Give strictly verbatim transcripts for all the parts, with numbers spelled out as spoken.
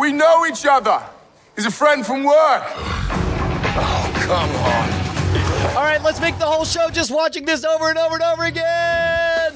We know each other. He's a friend from work. Oh, come on. All right, let's make the whole show just watching this over and over and over again.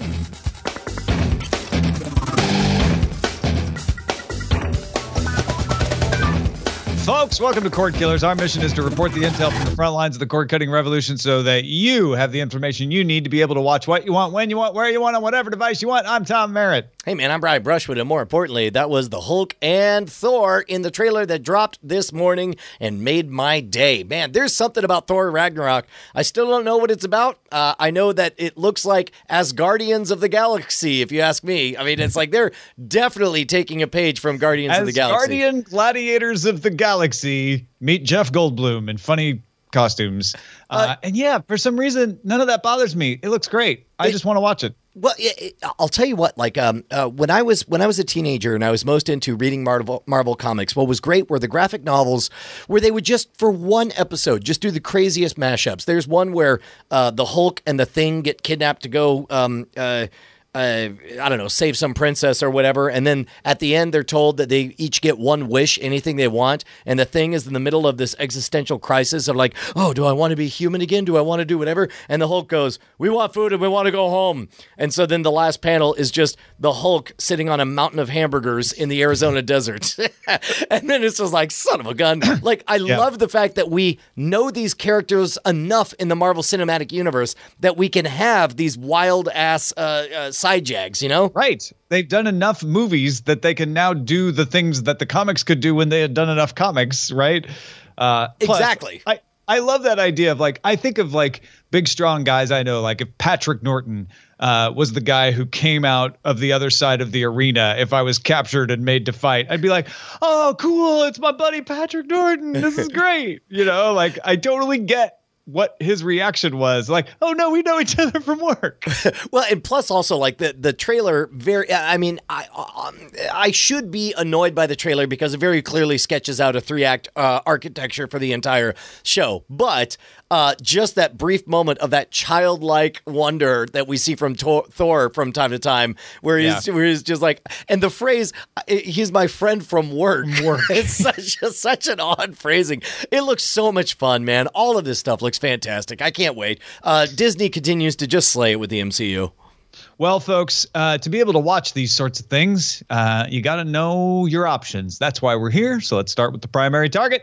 Folks, welcome to Cord Killers. Our mission is to report the intel from the front lines of the cord-cutting revolution so that you have the information you need to be able to watch what you want, when you want, where you want, on whatever device you want. I'm Tom Merritt. Hey, man, I'm Brian Brushwood, and more importantly, that was the Hulk and Thor in the trailer that dropped this morning and made my day. Man, there's something about Thor Ragnarok. I still don't know what it's about. Uh, I know that it looks like Asgardians of the Galaxy, if you ask me. I mean, it's like they're definitely taking a page from Guardians of the Galaxy. Asgardian gladiators of the Galaxy meet Jeff Goldblum in funny costumes. Uh, uh, and yeah, for some reason, none of that bothers me. It looks great. I it, just want to watch it. Well, it, it, I'll tell you what. Like, um, uh, when I was when I was a teenager and I was most into reading Marvel Marvel comics, what was great were the graphic novels where they would just for one episode just do the craziest mashups. There's one where uh, the Hulk and the Thing get kidnapped to go. Um, uh, Uh, I don't know, save some princess or whatever. And then at the end, they're told that they each get one wish, anything they want. And the Thing is in the middle of this existential crisis of like, oh, do I want to be human again? Do I want to do whatever? And the Hulk goes, we want food and we want to go home. And so then the last panel is just the Hulk sitting on a mountain of hamburgers in the Arizona desert. And then it's just like, son of a gun. Like, I yeah. love the fact that we know these characters enough in the Marvel Cinematic Universe that we can have these wild ass uh, uh, side jags, you know? Right. They've done enough movies that they can now do the things that the comics could do when they had done enough comics, right? Uh, plus, exactly. I, I love that idea of like, I think of like big, strong guys I know, like if Patrick Norton uh, was the guy who came out of the other side of the arena, if I was captured and made to fight, I'd be like, oh, cool. It's my buddy Patrick Norton. This is great. You know, like I totally get what his reaction was. Like, oh no, we know each other from work. Well, and plus also like the, the trailer very, I mean, I um, I should be annoyed by the trailer because it very clearly sketches out a three act uh, architecture for the entire show. But uh, just that brief moment of that childlike wonder that we see from Tor- Thor from time to time, where he's, yeah. where he's just like, and the phrase, he's my friend from work. work. It's such a, such an odd phrasing. It looks so much fun, man. All of this stuff looks fantastic. I can't wait. Uh, Disney continues to just slay it with the M C U. Well, folks, uh, to be able to watch these sorts of things, uh, you got to know your options. That's why we're here. So let's start with the primary target.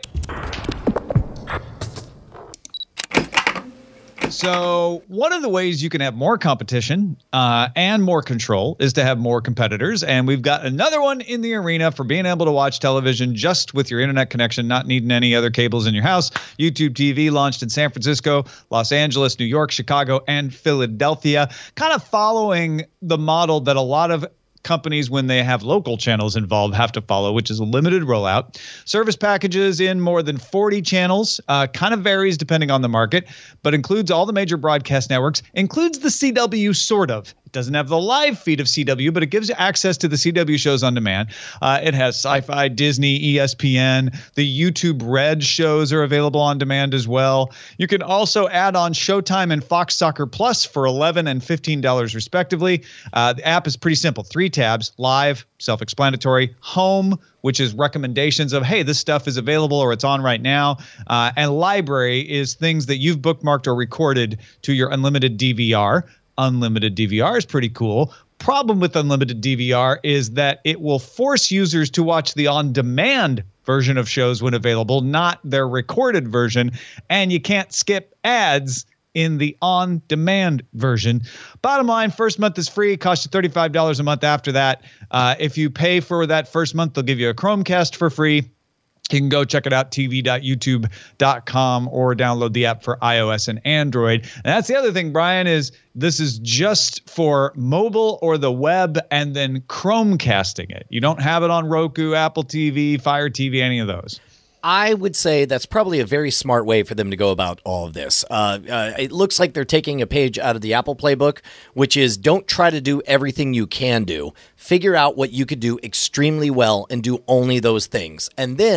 So one of the ways you can have more competition uh, and more control is to have more competitors. And we've got another one in the arena for being able to watch television just with your internet connection, not needing any other cables in your house. YouTube T V launched in San Francisco, Los Angeles, New York, Chicago, and Philadelphia, kind of following the model that a lot of companies, when they have local channels involved, have to follow, which is a limited rollout. Service packages in more than forty channels, uh, kind of varies depending on the market, but includes all the major broadcast networks, includes the C W sort of. It doesn't have the live feed of C W, but it gives you access to the C W shows on demand. Uh, it has Sci-Fi, Disney, E S P N. The YouTube Red shows are available on demand as well. You can also add on Showtime and Fox Soccer Plus for eleven dollars and fifteen dollars respectively. Uh, the app is pretty simple. Three tabs: live, self-explanatory; home, which is recommendations of, hey, this stuff is available or it's on right now. Uh, and library is things that you've bookmarked or recorded to your unlimited D V R. Unlimited D V R is pretty cool. Problem with unlimited D V R is that it will force users to watch the on-demand version of shows when available, not their recorded version. And you can't skip ads in the on-demand version. Bottom line, first month is free. It costs you thirty-five dollars a month after that. Uh, if you pay for that first month, they'll give you a Chromecast for free. You can go check it out, t v dot youtube dot com, or download the app for iOS and Android. And that's the other thing, Brian, is this is just for mobile or the web and then Chromecasting it. You don't have it on Roku, Apple T V, Fire T V, any of those. I would say that's probably a very smart way for them to go about all of this. Uh, uh, it looks like they're taking a page out of the Apple playbook, which is don't try to do everything you can do. Figure out what you could do extremely well and do only those things. And then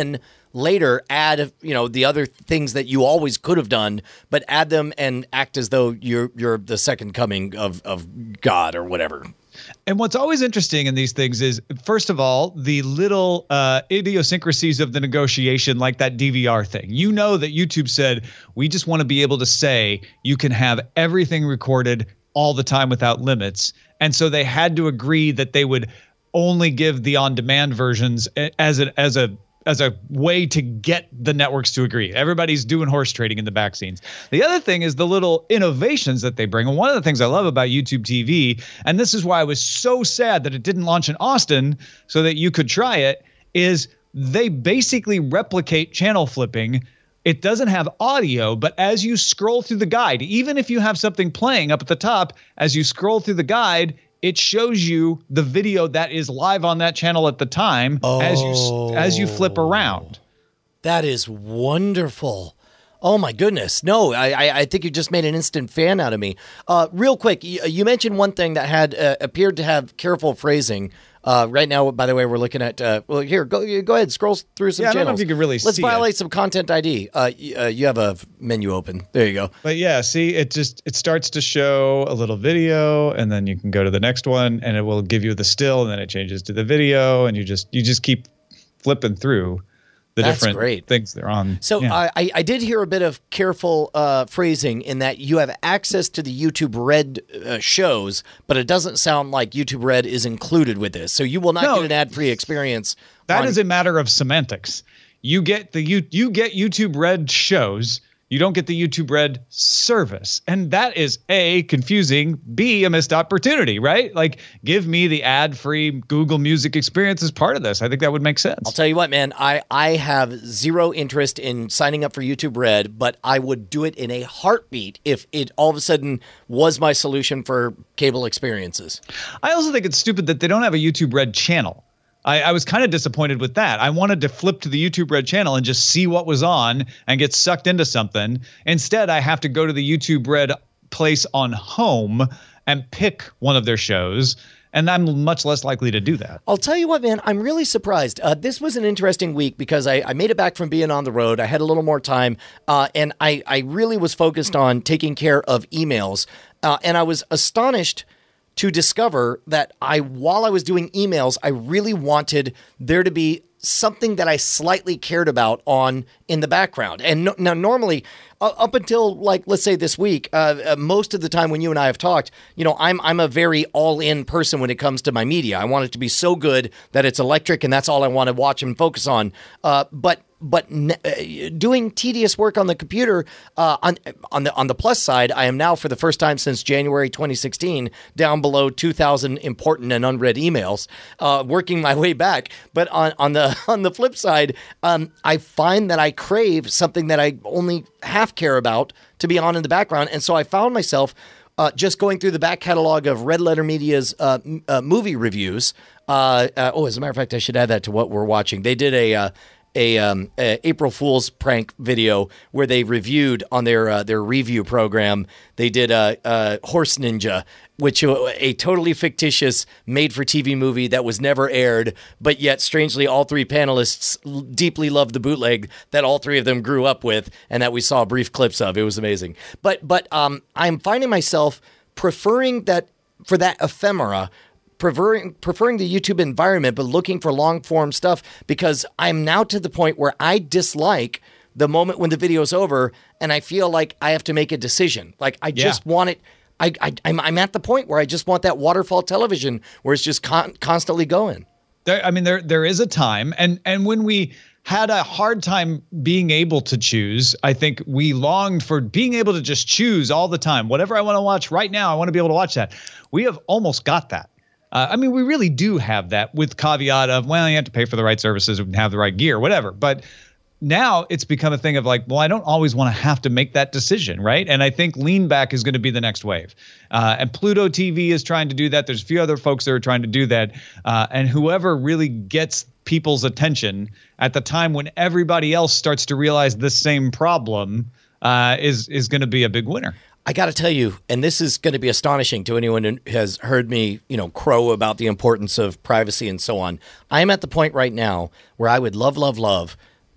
later add, you know, the other things that you always could have done, but add them and act as though you're you're the second coming of of God or whatever. And what's always interesting in these things is, first of all, the little uh, idiosyncrasies of the negotiation, like that D V R thing. You know that YouTube said, we just want to be able to say you can have everything recorded all the time without limits. And so they had to agree that they would only give the on-demand versions as a, as a as a way to get the networks to agree. Everybody's doing horse trading in the back scenes. The other thing is the little innovations that they bring. And one of the things I love about YouTube T V, and this is why I was so sad that it didn't launch in Austin so that you could try it, is they basically replicate channel flipping. It doesn't have audio, but as you scroll through the guide, even if you have something playing up at the top, as you scroll through the guide, it shows you the video that is live on that channel at the time oh, as you as you flip around. That is wonderful. Oh my goodness! No, I I, I think you just made an instant fan out of me. Uh, real quick, you, you mentioned one thing that had uh, appeared to have careful phrasing. Uh, right now, by the way, we're looking at. Uh, well, here, go go ahead, scroll through some yeah, channels. I don't know if you can really Let's see violate it. some content I D. Uh, uh, you have a menu open. There you go. But yeah, see, it just it starts to show a little video, and then you can go to the next one, and it will give you the still, and then it changes to the video, and you just you just keep flipping through the That's different great. things they're on. So yeah. I, I did hear a bit of careful uh, phrasing in that you have access to the YouTube Red uh, shows, but it doesn't sound like YouTube Red is included with this. So you will not No, get an ad-free experience. That on- is a matter of semantics. You get the you you get YouTube Red shows. You don't get the YouTube Red service. And that is A, confusing, B, a missed opportunity, right? Like, give me the ad-free Google Music experience as part of this. I think that would make sense. I'll tell you what, man, I, I have zero interest in signing up for YouTube Red, but I would do it in a heartbeat if it all of a sudden was my solution for cable experiences. I also think it's stupid that they don't have a YouTube Red channel. I, I was kind of disappointed with that. I wanted to flip to the YouTube Red channel and just see what was on and get sucked into something. Instead, I have to go to the YouTube Red place on home and pick one of their shows. And I'm much less likely to do that. I'll tell you what, man, I'm really surprised. Uh, this was an interesting week because I, I made it back from being on the road. I had a little more time, uh, and I, I really was focused on taking care of emails. Uh, and I was astonished to discover that I, while I was doing emails, I really wanted there to be something that I slightly cared about on in the background. And no, now normally uh, up until like, let's say this week, uh, uh, most of the time when you and I have talked, you know, I'm, I'm a very all in person when it comes to my media. I want it to be so good that it's electric and that's all I want to watch and focus on. Uh, but But n- uh, doing tedious work on the computer, uh, on on the on the plus side, I am now for the first time since January twenty sixteen down below two thousand important and unread emails, uh, working my way back. But on, on the on the flip side, um, I find that I crave something that I only half care about to be on in the background, and so I found myself uh, just going through the back catalog of Red Letter Media's uh, m- uh, movie reviews. Uh, uh, oh, as a matter of fact, I should add that to what we're watching. They did a. Uh, A, um, a April Fool's prank video where they reviewed on their uh, their review program. They did a, a Horse Ninja, which uh, a totally fictitious made-for-T V movie that was never aired, but yet strangely all three panelists l- deeply loved the bootleg that all three of them grew up with, and that we saw brief clips of. It was amazing. But but um, I'm finding myself preferring that for that ephemera. Preferring, preferring the YouTube environment, but looking for long form stuff because I'm now to the point where I dislike the moment when the video's over and I feel like I have to make a decision. Like I Yeah. just want it. I, I, I'm, I'm at the point where I just want that waterfall television where it's just con- constantly going. There, I mean, there there is a time, and and when we had a hard time being able to choose, I think we longed for being able to just choose all the time. Whatever I want to watch right now, I want to be able to watch that. We have almost got that. Uh, I mean, we really do have that with caveat of, well, you have to pay for the right services and have the right gear, whatever. But now it's become a thing of like, well, I don't always want to have to make that decision, right? And I think lean back is going to be the next wave. Uh, and Pluto T V is trying to do that. There's a few other folks that are trying to do that. Uh, and whoever really gets people's attention at the time when everybody else starts to realize the same problem uh, is is going to be a big winner. I got to tell you, and this is going to be astonishing to anyone who has heard me, you know, crow about the importance of privacy and so on. I am at the point right now where I would love, love, love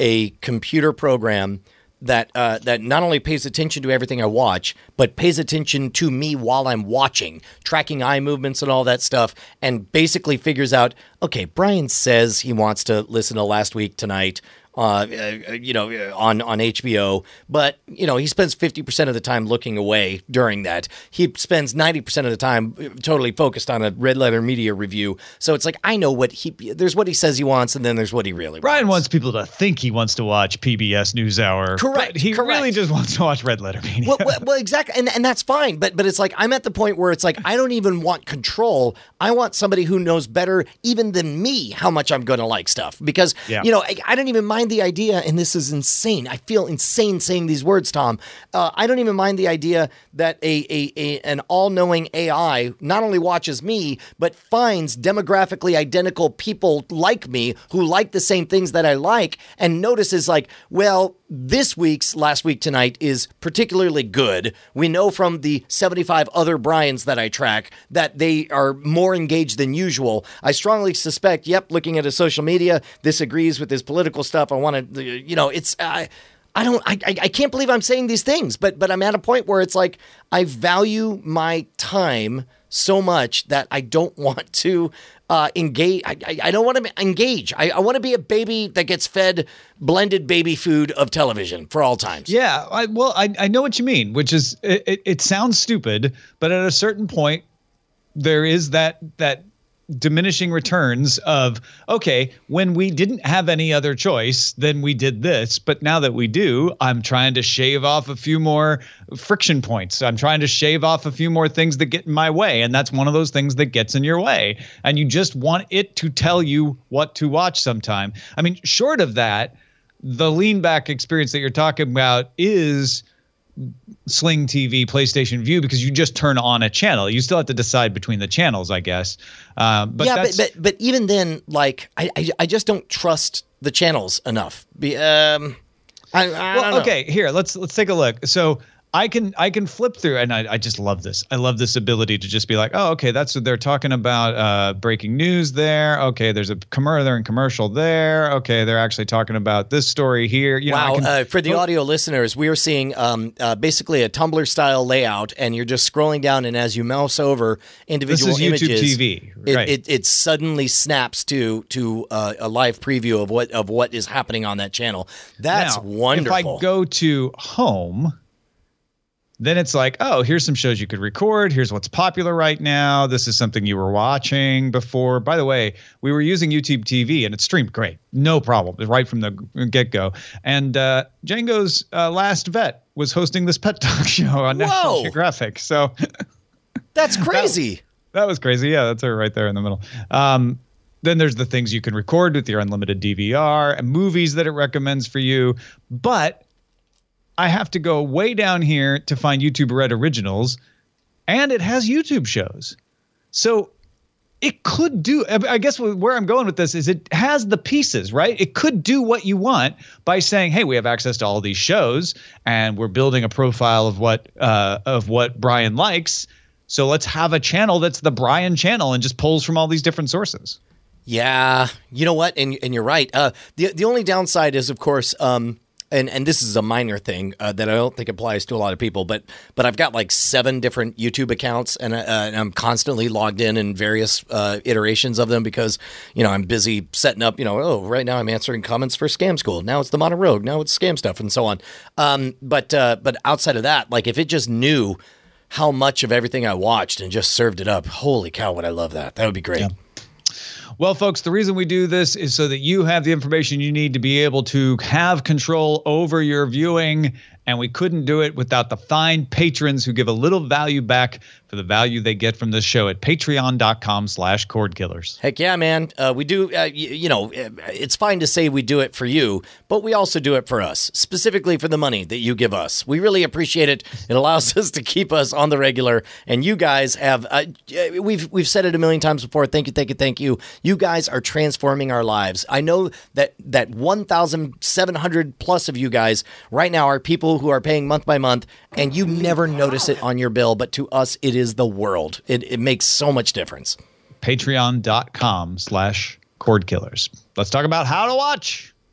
a computer program that uh, that not only pays attention to everything I watch, but pays attention to me while I'm watching, tracking eye movements and all that stuff, and basically figures out, okay, Brian says he wants to listen to Last Week Tonight, uh, uh, you know, on, on H B O, but, you know, he spends fifty percent of the time looking away during that. He spends ninety percent of the time totally focused on a Red Letter Media review. So it's like, I know what he, there's what he says he wants, and then there's what he really Brian wants. wants people to think he wants to watch P B S NewsHour. Correct. But he correct. really just wants to watch Red Letter Media. Well, well, well, exactly, and and that's fine. But but it's like I'm at the point where it's like I don't even want control. I want somebody who knows better even than me how much I'm going to like stuff. Because Yeah. you know I, I don't even mind the idea, and this is insane. I feel insane saying these words, Tom. Uh, I don't even mind the idea that a, a, a an all-knowing A I not only watches me but finds demographically identical people like me who like the same things that I like, and notices like, well, this week's Last Week Tonight is particularly good. We know from the seventy-five other Brians that I track that they are more engaged than usual. I strongly suspect, yep, looking at his social media, this agrees with his political stuff. I want to, you know, it's, uh, I don't, I, I I can't believe I'm saying these things, but, but I'm at a point where it's like, I value my time so much that I don't want to uh, engage. I, I, I don't want to engage. I, I want to be a baby that gets fed blended baby food of television for all times. Yeah, I, well, I, I know what you mean, which is it, it, it sounds stupid, but at a certain point, there is that that diminishing returns of, okay, when we didn't have any other choice, then we did this. But now that we do, I'm trying to shave off a few more friction points. I'm trying to shave off a few more things that get in my way. And that's one of those things that gets in your way. And you just want it to tell you what to watch sometime. I mean, short of that, the lean back experience that you're talking about is Sling T V, PlayStation View, because you just turn on a channel. You still have to decide between the channels, I guess. Um, but yeah, that's, but, but but even then, like I, I I just don't trust the channels enough. Be, um, I, I well, don't know. okay, here let's let's take a look. So I can I can flip through, and I, I just love this. I love this ability to just be like, oh, okay, that's what they're talking about. Uh, breaking news there. Okay, there's a commercial there and commercial there. Okay, they're actually talking about this story here. You know, Wow! I can, uh, for the oh, audio listeners, we are seeing um, uh, basically a Tumblr style layout, and you're just scrolling down, and as you mouse over individual This is images, YouTube T V, it, right. it, it suddenly snaps to to uh, a live preview of what of what is happening on that channel. That's now, wonderful. If I go to home, then it's like, oh, here's some shows you could record. Here's what's popular right now. This is something you were watching before. By the way, we were using YouTube T V, and it streamed great. No problem. Right from the get-go. And uh, Django's uh, Last Vet was hosting this pet talk show on Whoa. National Geographic. So That's crazy. That, that was crazy. Yeah, that's her right there in the middle. Um, then there's the things you can record with your unlimited D V R and movies that it recommends for you. But I have to go way down here to find YouTube Red Originals, and it has YouTube shows. So it could do, I guess where I'm going with this is it has the pieces, right? It could do what you want by saying, hey, we have access to all these shows, and we're building a profile of what uh, of what Brian likes. So let's have a channel that's the Brian channel and just pulls from all these different sources. Yeah, you know what, and and you're right. Uh, the the only downside is, of course, um, and and this is a minor thing uh, that I don't think applies to a lot of people, but but I've got like seven different YouTube accounts, and, uh, and I'm constantly logged in in various uh, iterations of them because you know I'm busy setting up. You know, oh, right now I'm answering comments for Scam School. Now it's the Modern Rogue. Now it's Scam Stuff, and so on. Um, but uh, but outside of that, like if it just knew how much of everything I watched and just served it up, holy cow, would I love that? That would be great. Yeah. Well, folks, the reason we do this is so that you have the information you need to be able to have control over your viewing. And we couldn't do it without the fine patrons who give a little value back for the value they get from this show at patreon.com slash cord killers. Heck yeah, man. Uh, we do, uh, you, you know, it's fine to say we do it for you, but we also do it for us, specifically for the money that you give us. We really appreciate it. It allows us to keep us on the regular. And you guys have, uh, we've we've said it a million times before. Thank you, thank you, thank you. You guys are transforming our lives. I know that, that one thousand seven hundred plus of you guys right now are people who are paying month by month, and you never notice it on your bill, but to us, it is the world. It, it makes so much difference. Patreon.com slash cord killers. Let's talk about how to watch.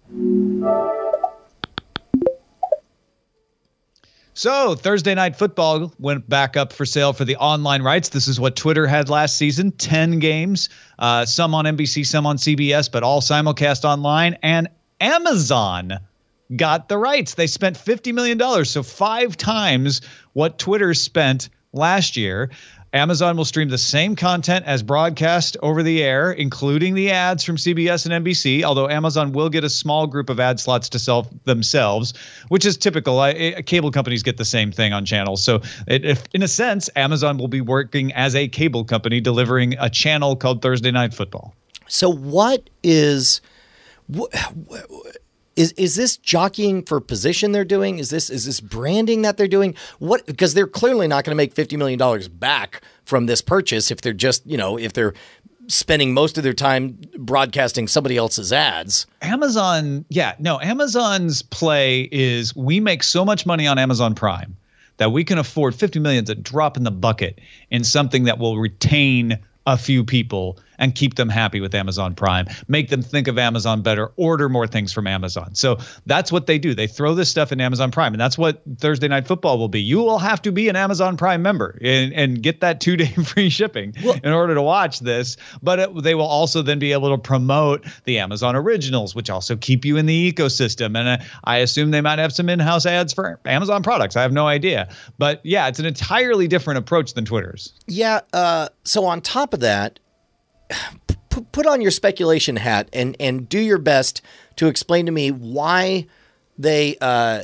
So Thursday Night Football went back up for sale for the online rights. This is what Twitter had last season, ten games, uh, some on N B C, some on C B S, but all simulcast online. And Amazon got the rights. They spent fifty million dollars, so five times what Twitter spent last year. Amazon will stream the same content as broadcast over the air, including the ads from C B S and N B C, although Amazon will get a small group of ad slots to sell themselves, which is typical. I, cable companies get the same thing on channels. So it, if, in a sense, Amazon will be working as a cable company delivering a channel called Thursday Night Football. So what is wh- wh- Is is this jockeying for position they're doing? Is this is this branding that they're doing? What, because they're clearly not going to make fifty million dollars back from this purchase if they're just, you know, if they're spending most of their time broadcasting somebody else's ads. Amazon, yeah, no, Amazon's play is we make so much money on Amazon Prime that we can afford fifty million dollars to drop in the bucket in something that will retain a few people and keep them happy with Amazon Prime, make them think of Amazon better, order more things from Amazon. So that's what they do. They throw this stuff in Amazon Prime, and that's what Thursday Night Football will be. You will have to be an Amazon Prime member and, and get that two-day free shipping well, in order to watch this. But it, they will also then be able to promote the Amazon Originals, which also keep you in the ecosystem. And uh, I assume they might have some in-house ads for Amazon products. I have no idea. But yeah, it's an entirely different approach than Twitter's. Yeah. Uh, so on top of that, P- put on your speculation hat and, and do your best to explain to me why they uh,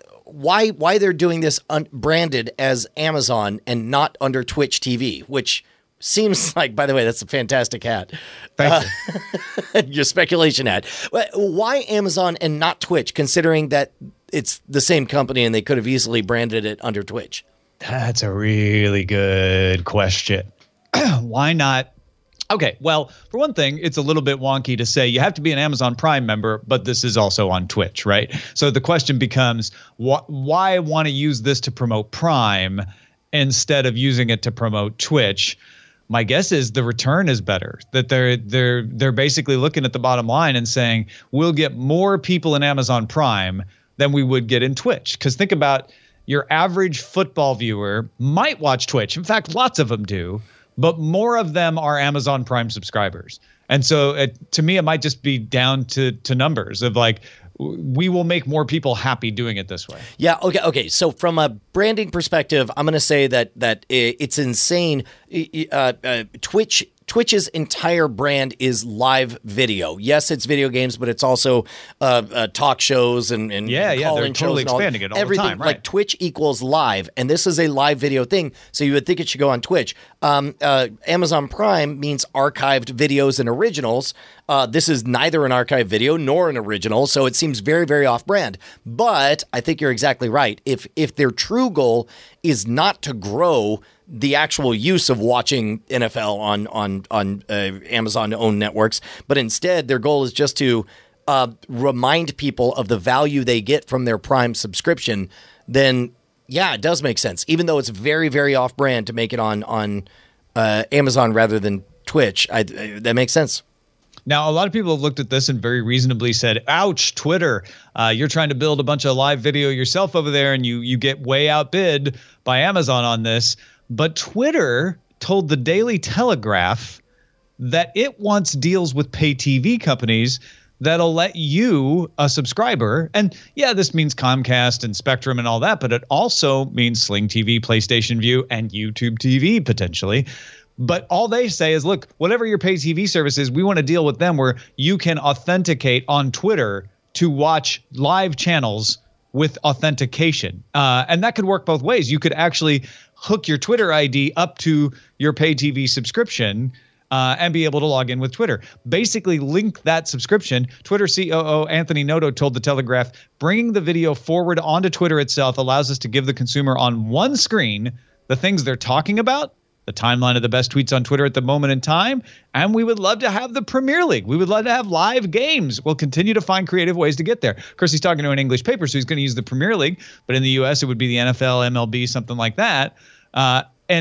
why why they're doing this un- branded as Amazon and not under Twitch T V, which seems like, by the way, that's a fantastic hat. Thank uh, you. Your speculation hat. Why Amazon and not Twitch, considering that it's the same company and they could have easily branded it under Twitch? That's a really good question. Why not? Okay, well, for one thing, it's a little bit wonky to say you have to be an Amazon Prime member, but this is also on Twitch, right? So the question becomes, wh- why want to use this to promote Prime instead of using it to promote Twitch? My guess is the return is better, that they're they're they're basically looking at the bottom line and saying we'll get more people in Amazon Prime than we would get in Twitch. Because think about your average football viewer might watch Twitch. In fact, lots of them do. But more of them are Amazon Prime subscribers. And so it, to me, it might just be down to to numbers of like, we will make more people happy doing it this way. Yeah. Okay. Okay. So from a branding perspective, I'm going to say that that it's insane. Uh, uh, Twitch. Twitch's entire brand is live video. Yes, it's video games, but it's also uh, uh, talk shows and, and yeah, yeah, they're totally shows expanding it all everything. the time. Right? Like Twitch equals live, and this is a live video thing. So you would think it should go on Twitch. Um, uh, Amazon Prime means archived videos and originals. Uh, this is neither an archived video nor an original, so it seems very, very off-brand. But I think you're exactly right. If if their true goal is not to grow the actual use of watching N F L on on on uh, Amazon-owned networks, but instead their goal is just to uh, remind people of the value they get from their Prime subscription, then yeah, it does make sense. Even though it's very, very off-brand to make it on on uh, Amazon rather than Twitch, I, I, that makes sense. Now, a lot of people have looked at this and very reasonably said, ouch, Twitter, uh, you're trying to build a bunch of live video yourself over there and you you get way outbid by Amazon on this. But Twitter told the Daily Telegraph that it wants deals with pay T V companies that'll let you, a subscriber, and yeah, this means Comcast and Spectrum and all that, but it also means Sling T V, PlayStation View, and YouTube T V potentially. But all they say is, look, whatever your pay T V service is, we want to deal with them where you can authenticate on Twitter to watch live channels with authentication. Uh, and that could work both ways. You could actually hook your Twitter I D up to your pay T V subscription uh, and be able to log in with Twitter. Basically link that subscription. Twitter C O O Anthony Noto told The Telegraph, bringing the video forward onto Twitter itself allows us to give the consumer on one screen the things they're talking about, the timeline of the best tweets on Twitter at the moment in time, and we would love to have the Premier League. We would love to have live games. We'll continue to find creative ways to get there. Of course, he's talking to an English paper, so he's going to use the Premier League, but in the U S, it would be the N F L, M L B, something like that. Uh, and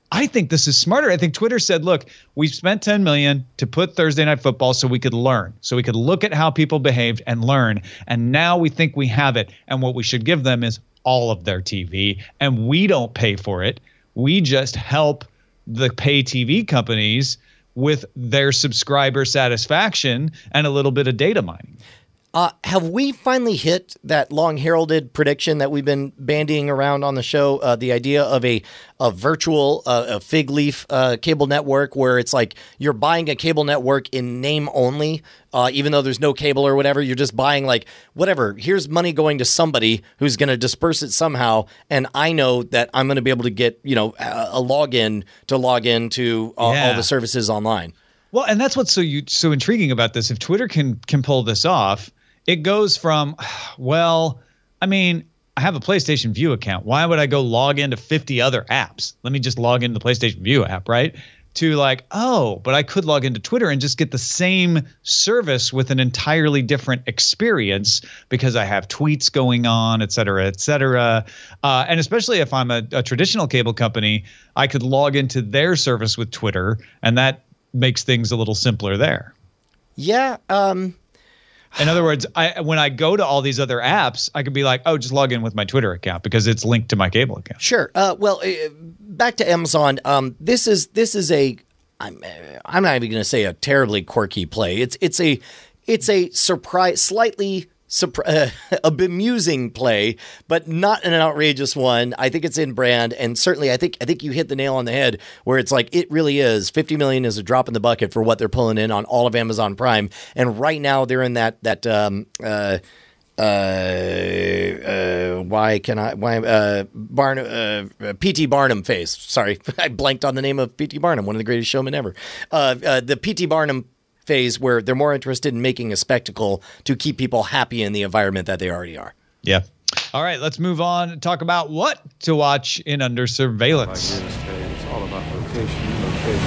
I think this is smarter. I think Twitter said, look, we spent ten million dollars to put Thursday Night Football so we could learn, so we could look at how people behaved and learn. And now we think we have it. And what we should give them is all of their T V. And we don't pay for it. We just help the pay T V companies with their subscriber satisfaction and a little bit of data mining. Uh, have we finally hit that long heralded prediction that we've been bandying around on the show? Uh, the idea of a, a virtual uh, a fig leaf uh, cable network where it's like you're buying a cable network in name only, uh, even though there's no cable or whatever. You're just buying like whatever. Here's money going to somebody who's going to disperse it somehow. And I know that I'm going to be able to get, you know, a, a login to log into uh, Yeah. all the services online. Well, and that's what's so you so intriguing about this. If Twitter can can pull this off, it goes from, well, I mean, I have a PlayStation View account. Why would I go log into fifty other apps? Let me just log into the PlayStation View app, right? To like, oh, but I could log into Twitter and just get the same service with an entirely different experience because I have tweets going on, et cetera, et cetera. Uh, and especially if I'm a, a traditional cable company, I could log into their service with Twitter, and that makes things a little simpler there. Yeah. Um, In other words, I when I go to all these other apps, I could be like, oh, just log in with my Twitter account because it's linked to my cable account. Sure. Uh, well, uh, back to Amazon. Um, this is this is a. I'm I'm not even going to say a terribly quirky play. It's it's a it's a surprise, slightly surpri- uh, a bemusing play, but not an outrageous one. I think it's in brand, and certainly I think I think you hit the nail on the head where it's like it really is. fifty million is a drop in the bucket for what they're pulling in on all of Amazon Prime, and right now they're in that that. Um, uh, Uh, uh, why can I? Why uh, Barnum? Uh, P T Barnum phase. Sorry, I blanked on the name of P T Barnum, one of the greatest showmen ever. Uh, uh, the P T Barnum phase, where they're more interested in making a spectacle to keep people happy in the environment that they already are. Yeah. All right, let's move on and talk about what to watch in Under Surveillance. It's all about location,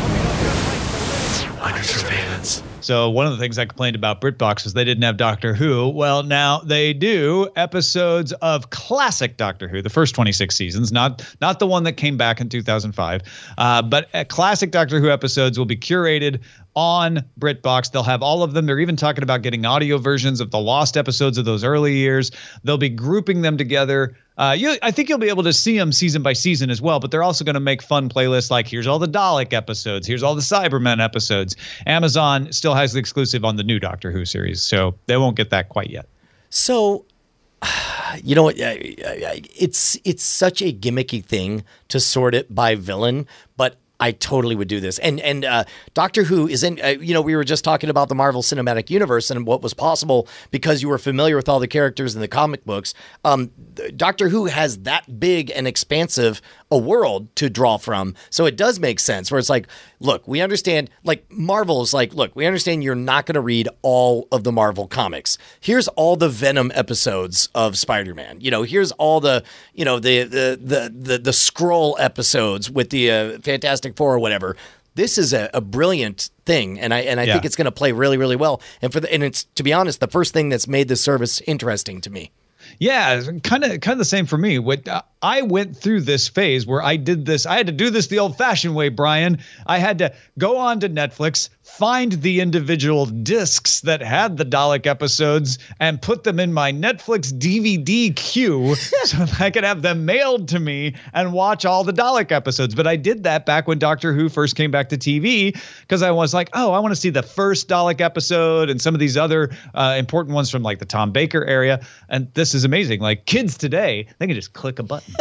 location, Under surveillance. So one of the things I complained about BritBox was they didn't have Doctor Who. Well, now they do. Episodes of classic Doctor Who, the first twenty-six seasons, not not the one that came back in two thousand five, uh, but uh, classic Doctor Who episodes will be curated on BritBox. They'll have all of them. They're even talking about getting audio versions of the lost episodes of those early years. They'll be grouping them together. Uh, you, I think you'll be able to see them season by season as well, but they're also going to make fun playlists like here's all the Dalek episodes, here's all the Cybermen episodes. Amazon still has the exclusive on the new Doctor Who series, so they won't get that quite yet. So, you know, it's it's such a gimmicky thing to sort it by villain, but I totally would do this. And and uh, Doctor Who is in, uh, you know, we were just talking about the Marvel Cinematic Universe and what was possible because you were familiar with all the characters in the comic books. Um, Doctor Who has that big and expansive a world to draw from. So it does make sense where it's like, look, we understand, like Marvel is like, look, we understand you're not going to read all of the Marvel comics. Here's all the Venom episodes of Spider-Man. You know, here's all the, you know, the the the the, the Skrull episodes with the uh, Fantastic Four or whatever. This is a, a brilliant thing, and I and I Yeah. think it's going to play really, really well. And for the and it's to be honest, the first thing that's made this service interesting to me. Yeah, kind of kind of the same for me. What uh, I went through this phase where I did this. I had to do this the old-fashioned way, Brian. I had to go on to Netflix, find the individual discs that had the Dalek episodes, and put them in my Netflix D V D queue so that I could have them mailed to me and watch all the Dalek episodes. But I did that back when Doctor Who first came back to T V because I was like, oh, I want to see the first Dalek episode and some of these other uh, important ones from like the Tom Baker area. And this is amazing. Like kids today, they can just click a button.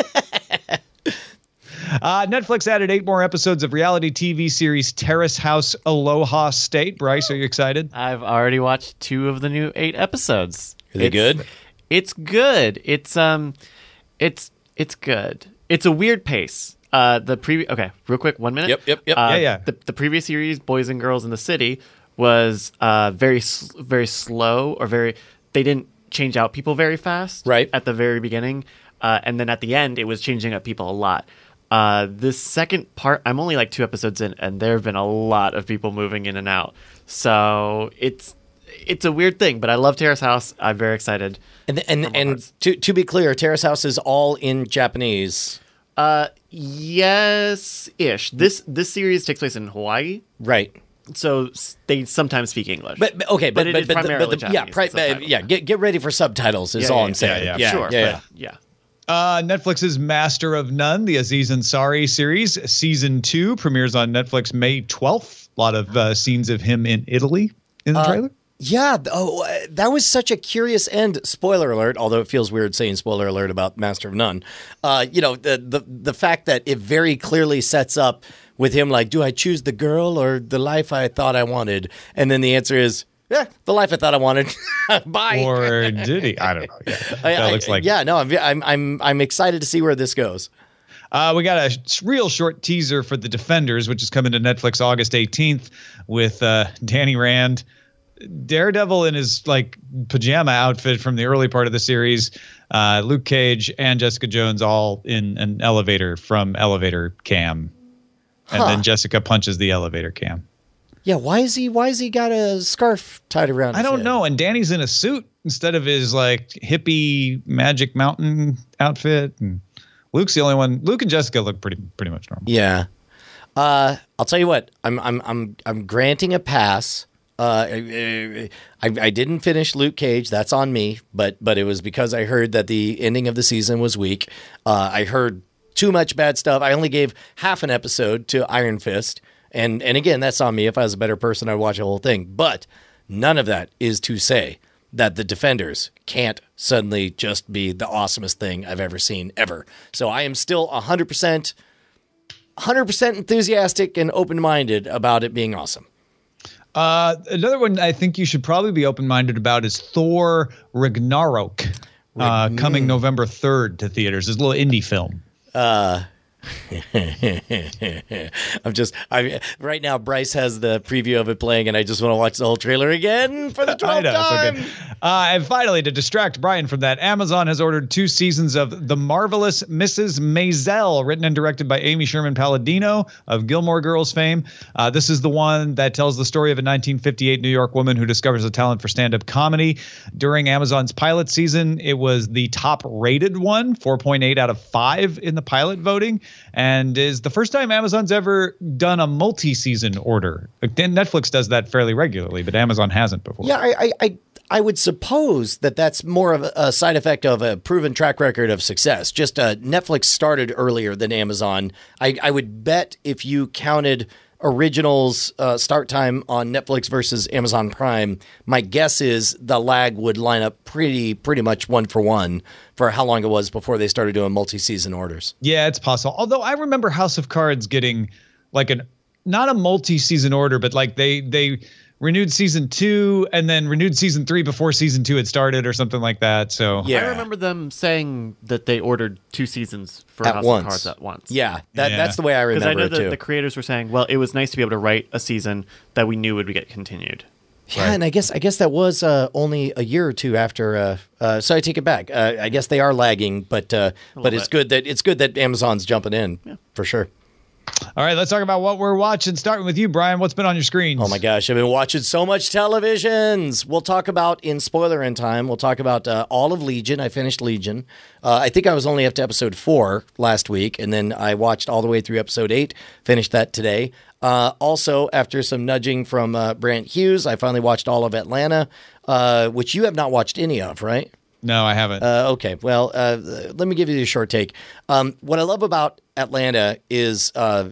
Uh, Netflix added eight more episodes of reality T V series Terrace House Aloha State. Bryce, are you excited? I've already watched two of the new eight episodes. Are they It's- good? It's good. It's um, it's it's good. It's a weird pace. Uh, the previous okay, real quick, one minute. Yep, yep, yep. Uh, Yeah, yeah. The, the previous series, Boys and Girls in the City, was uh very s- very slow or very. They didn't change out people very fast. Right. At the very beginning, uh, and then at the end, it was changing up people a lot. Uh, this second part, I'm only like two episodes in, and there have been a lot of people moving in and out. So it's it's a weird thing, but I love Terrace House. I'm very excited. And and From and Mars. to to be clear, Terrace House is all in Japanese. Uh, yes, ish. This this series takes place in Hawaii, Right. so s- they sometimes speak English. But, but okay, but But it but, is but, the- primarily but the, yeah, Japanese pri- with subtitles. yeah, get get ready for subtitles is Yeah, all yeah, I'm yeah, saying. yeah, yeah, sure, yeah, but yeah. Uh, Netflix's Master of None, the Aziz Ansari series, season two premieres on Netflix May twelfth. A lot of uh, scenes of him in Italy in the trailer. Yeah. th- Oh, uh, that was such a curious end. Spoiler alert, although it feels weird saying spoiler alert about Master of None. Uh, you know, the, the the fact that it very clearly sets up with him like, do I choose the girl or the life I thought I wanted? And then the answer is, yeah, the life I thought I wanted. Bye. Or did he? I don't know. Yeah, I- that I- looks like yeah, no, I'm, I'm I'm I'm excited to see where this goes. Uh, we got a sh- real short teaser for The Defenders, which is coming to Netflix August eighteenth with uh, Danny Rand, Daredevil in his like pajama outfit from the early part of the series, uh, Luke Cage and Jessica Jones all in an elevator from Elevator Cam, and Huh. then Jessica punches the elevator cam. Yeah, why is he why is he got a scarf tied around? I his don't head? know. And Danny's in a suit instead of his like hippie Magic Mountain outfit. And Luke's the only one. Luke and Jessica look pretty pretty much normal. Yeah. Uh, I'll tell you what. I'm I'm I'm I'm granting a pass. Uh, I, I, I didn't finish Luke Cage. That's on me. But but it was because I heard that the ending of the season was weak. Uh, I heard too much bad stuff. I only gave half an episode to Iron Fist. And and again, that's on me. If I was a better person, I'd watch the whole thing. But none of that is to say that the Defenders can't suddenly just be the awesomest thing I've ever seen ever. So I am still one hundred percent, one hundred percent enthusiastic and open-minded about it being awesome. Uh, another one I think you should probably be open-minded about is Thor Ragnarok, uh, coming November third to theaters. It's a little indie film. I'm just, I right now, Bryce has the preview of it playing, and I just want to watch the whole trailer again for the I twelfth know, it's time. okay. Uh, and finally, to distract Brian from that, Amazon has ordered two seasons of The Marvelous Missus Maisel, written and directed by Amy Sherman Palladino of Gilmore Girls fame. Uh, this is the one that tells the story of a nineteen fifty-eight New York woman who discovers a talent for stand-up comedy. During Amazon's pilot season, it was the top-rated one, four point eight out of five in the pilot voting, and is the first time Amazon's ever done a multi-season order. Netflix does that fairly regularly, but Amazon hasn't before. Yeah, I, I, I, I would suppose that that's more of a, a side effect of a proven track record of success. Just uh, Netflix started earlier than Amazon. I, I would bet if you counted originals uh, start time on Netflix versus Amazon Prime, my guess is the lag would line up pretty pretty much one for one for how long it was before they started doing multi-season orders. Yeah, it's possible. Although I remember House of Cards getting like an not a multi-season order, but like they they renewed season two and then renewed season three before season two had started or something like that. So Yeah. I remember them saying that they ordered two seasons for At House once. of Cards at once. Yeah, that, Yeah. that's the way I Because remember I know it that too. the creators were saying, well, it was nice to be able to write a season that we knew would get continued. Yeah, and I guess I guess that was uh, only a year or two after. Uh, uh, so I take it back. Uh, I guess they are lagging, but uh, but it's bit. good that it's good that Amazon's jumping in for sure. all right, let's talk about what we're watching. Starting with you, Brian. What's been on your screens? Oh my gosh, I've been watching so much televisions. We'll talk about in spoiler in time. We'll talk about uh, all of Legion. I finished Legion. Uh, I think I was only up to episode four last week, and then I watched all the way through episode eight. Finished that today. Uh, also, after some nudging from uh, Brant Hughes, I finally watched all of Atlanta, uh, which you have not watched any of, right? No, I haven't. Uh, okay, well, uh, let me give you a short take. Um, what I love about Atlanta is uh,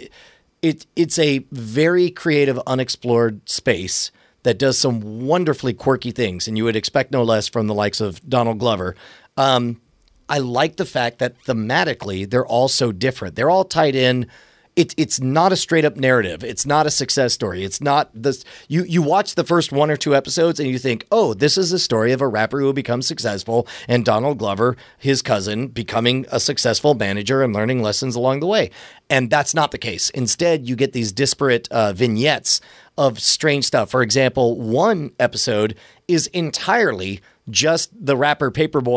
it it's a very creative, unexplored space that does some wonderfully quirky things, and you would expect no less from the likes of Donald Glover. Um, I like the fact that thematically they're all so different. They're all tied in. It, it's not a straight up narrative. It's not a success story. It's not this. You you watch the first one or two episodes and you think, oh, this is the story of a rapper who becomes successful, and Donald Glover, his cousin, becoming a successful manager and learning lessons along the way. And that's not the case. Instead, you get these disparate uh, vignettes of strange stuff. For example, one episode is entirely just the rapper Paperboy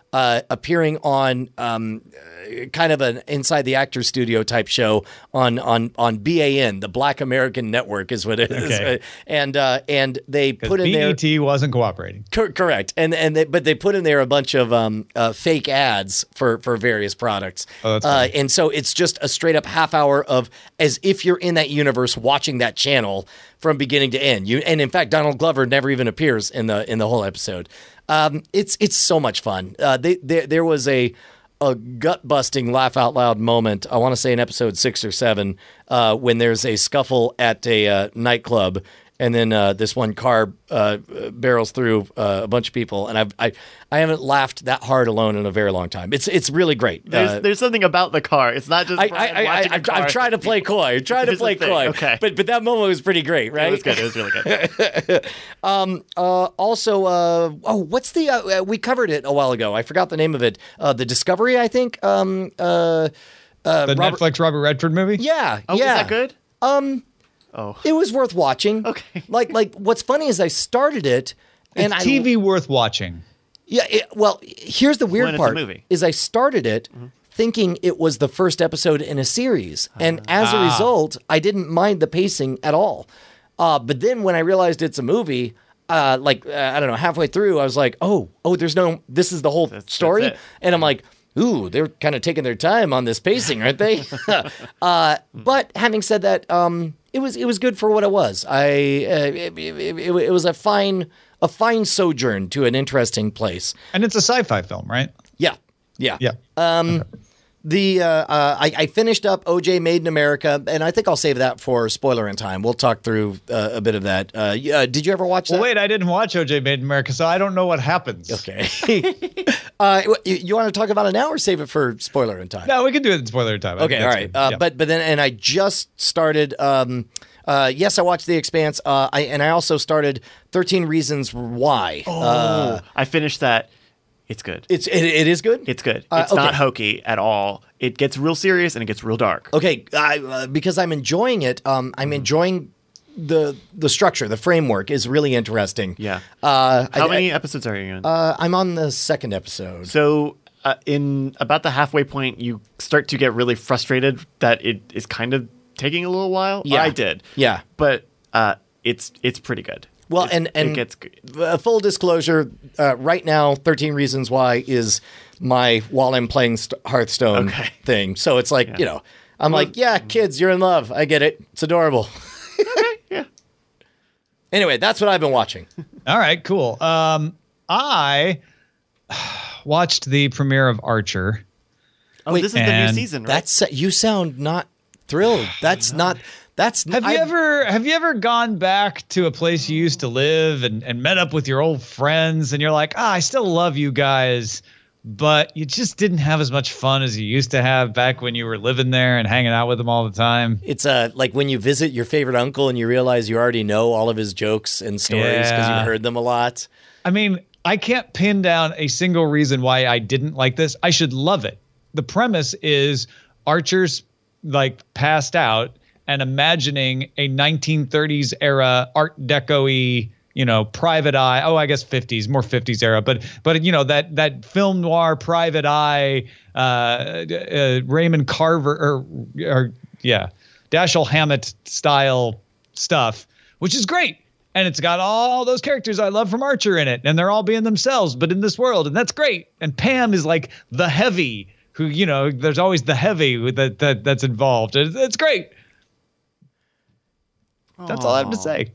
uh, appearing on um, uh, kind of an inside the actor studio type show on on on B A N, the Black American Network, is what it is. Okay. And uh, and they put in B there. E T wasn't cooperating. Cor- correct, and and they, but they put in there a bunch of um, uh, fake ads for for various products. Oh, that's uh, funny. and so it's just a straight up half hour of as if you're in that universe watching that channel from beginning to end. You and in fact, Donald Glover never even appears in the in the whole episode. Um, it's it's so much fun. Uh, they, there there was a a gut busting laugh out loud moment. I want to say in episode six or seven uh, when there's a scuffle at a uh, nightclub. And then uh, this one car uh, barrels through uh, a bunch of people, and I've, I I haven't laughed that hard alone in a very long time. It's it's really great. There's Uh, there's something about the car. It's not just I, Brian I, I, watching I, a car. I'm trying to play coy. I'm trying to Here's the play thing, coy. okay. But but that moment was pretty great, right? It was good. It was really good. Uh, also, uh, oh, what's the? Uh, we covered it a while ago. I forgot the name of it. Uh, the Discovery, I think. Um, uh, uh, The Robert- Netflix Robert Redford movie? Yeah, Oh, yeah. is that good? Um. Oh. It was worth watching. Okay. Like like what's funny is I started it and It's I T V worth watching. Yeah, it, well, here's the weird When it's a part. movie. Is I started it thinking it was the first episode in a series, and as a result, I didn't mind the pacing at all. Uh, but then when I realized it's a movie, uh, like uh, I don't know, halfway through, I was like, oh, oh, there's no, this is the whole That's- story, that's it. and I'm like, ooh, they're kind of taking their time on this pacing, aren't they? uh, but having said that, um, it was it was good for what it was. I uh, it, it, it, it was a fine a fine sojourn to an interesting place. And it's a sci-fi film, right? Yeah, yeah, Yeah. Um, the uh, uh, I, I finished up O J Made in America, and I think I'll save that for spoiler in time. We'll talk through uh, a bit of that. Uh, y- uh, did you ever watch that? Well, wait, I didn't watch O J Made in America, so I don't know what happens. Okay. uh, you, you want to talk about it now, or save it for spoiler in time? No, we can do it in spoiler time. I Okay, think all that's right. good. Uh, Yeah. But but then and I just started. Um, uh, yes, I watched The Expanse. Uh, I, and I also started thirteen Reasons Why. Uh, I finished that. It's good. it's it, it is good. It's good. Uh, It's not okay. hokey at all. It gets real serious and it gets real dark. Okay, I, uh, because I'm enjoying it. Um, Mm-hmm. I'm enjoying the the structure. The framework is really interesting. Yeah. Uh, How I, many episodes are you in? Uh, I'm on the second episode. so uh, in about the halfway point, you start to get really frustrated that it is kind of taking a little while. Yeah. I did. Yeah. But uh, it's it's pretty good. Well, It's- and and it gets good. uh, full disclosure, uh, right now, thirteen Reasons Why is my while I'm playing St- Hearthstone Okay. thing. So it's like you know, I'm like, yeah, kids, you're in love. I get it. It's adorable. Yeah. Anyway, that's what I've been watching. All right, cool. Um, I watched the premiere of Archer. Oh, Wait, this is the new and season, right? That's you sound not thrilled. That's not. That's Have you I- ever have you ever gone back to a place you used to live and, and met up with your old friends and you're like, ah, I still love you guys, but you just didn't have as much fun as you used to have back when you were living there and hanging out with them all the time? It's uh, like when you visit your favorite uncle and you realize you already know all of his jokes and stories because Yeah. you've heard them a lot. I mean, I can't pin down a single reason why I didn't like this. I should love it. The premise is Archer's like passed out and imagining a nineteen thirties era Art Deco-y, you know, private eye. Oh, I guess fifties, more fifties era, but but you know that that film noir private eye, uh, uh, Raymond Carver or, or yeah, Dashiell Hammett style stuff, which is great. And it's got all those characters I love from Archer in it, and they're all being themselves, but in this world, and that's great. And Pam is like the heavy, who you know, there's always the heavy with that that that's involved. It's, it's great. That's all I have to say.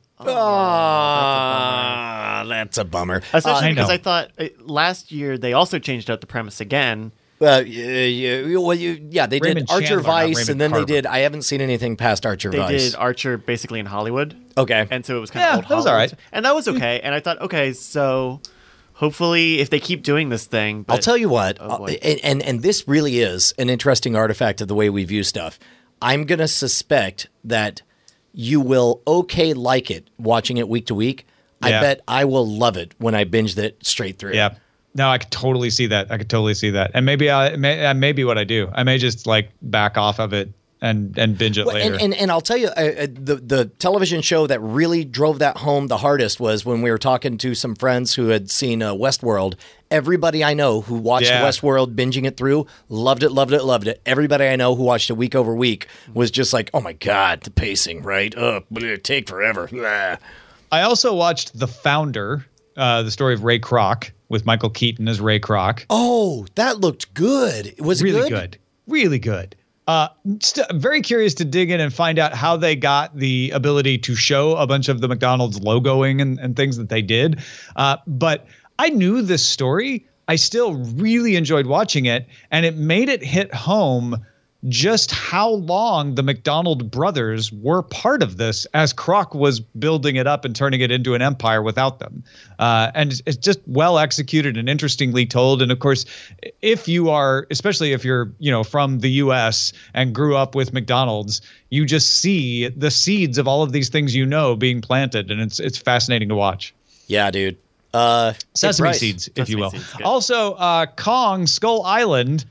Ah, that's a bummer. Especially I because know. I thought uh, last year they also changed out the premise again. Uh, yeah, yeah, well, you, yeah, they Raymond did Archer Chandler, not Vice, Raymond and then Carver. they did. I haven't seen anything past Archer They Vice. did Archer basically in Hollywood, Okay, and so it was kind Yeah, of old that was Hollywood. all right. And that was okay. And I thought, okay, so hopefully if they keep doing this thing, but, I'll tell you what, Oh, boy. uh, and, and and this really is an interesting artifact of the way we view stuff. I'm gonna suspect that you will okay like it watching it week to week. I Yeah. bet I will love it when I binged it straight through. Yeah. No, I could totally see that. I could totally see that. And maybe I may, that may be what I do. I may just like back off of it and and binge it Well, later. and, and and I'll tell you, uh, uh, the the television show that really drove that home the hardest was when we were talking to some friends who had seen uh, Westworld. Everybody I know who watched Yeah. Westworld, binging it through, loved it, loved it, loved it. Everybody I know who watched it week over week was just like, "Oh my god, the pacing, right? Oh, but it take forever." Blah. I also watched The Founder, uh, the story of Ray Kroc with Michael Keaton as Ray Kroc. Oh, that looked good. Was it really good? good? Really good. Uh, st- very curious to dig in and find out how they got the ability to show a bunch of the McDonald's logoing and, and things that they did. Uh, but I knew this story. I still really enjoyed watching it, and it made it hit home just how long the McDonald brothers were part of this as Kroc was building it up and turning it into an empire without them. Uh, and it's just well executed and interestingly told. And of course, if you are, especially if you're, you know, from the U S and grew up with McDonald's, you just see the seeds of all of these things, you know, being planted. And it's, it's fascinating to watch. Yeah, dude. Uh, Sesame Bryce. seeds, if Sesame you will. seeds, good. Also, uh, Kong, Skull Island.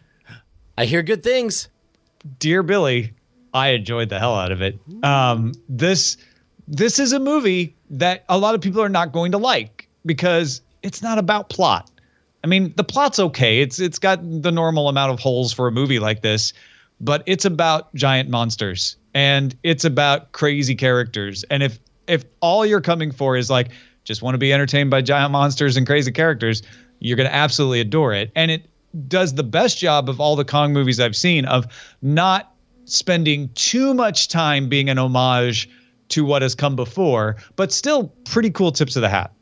I hear good things. Dear Billy, I enjoyed the hell out of it. Um, this this is a movie that a lot of people are not going to like because it's not about plot. I mean, the plot's okay. It's it's got the normal amount of holes for a movie like this, but it's about giant monsters and it's about crazy characters. And if if all you're coming for is like just want to be entertained by giant monsters and crazy characters, you're going to absolutely adore it. And it does the best job of all the Kong movies I've seen of not spending too much time being an homage to what has come before, but still pretty cool tips of the hat.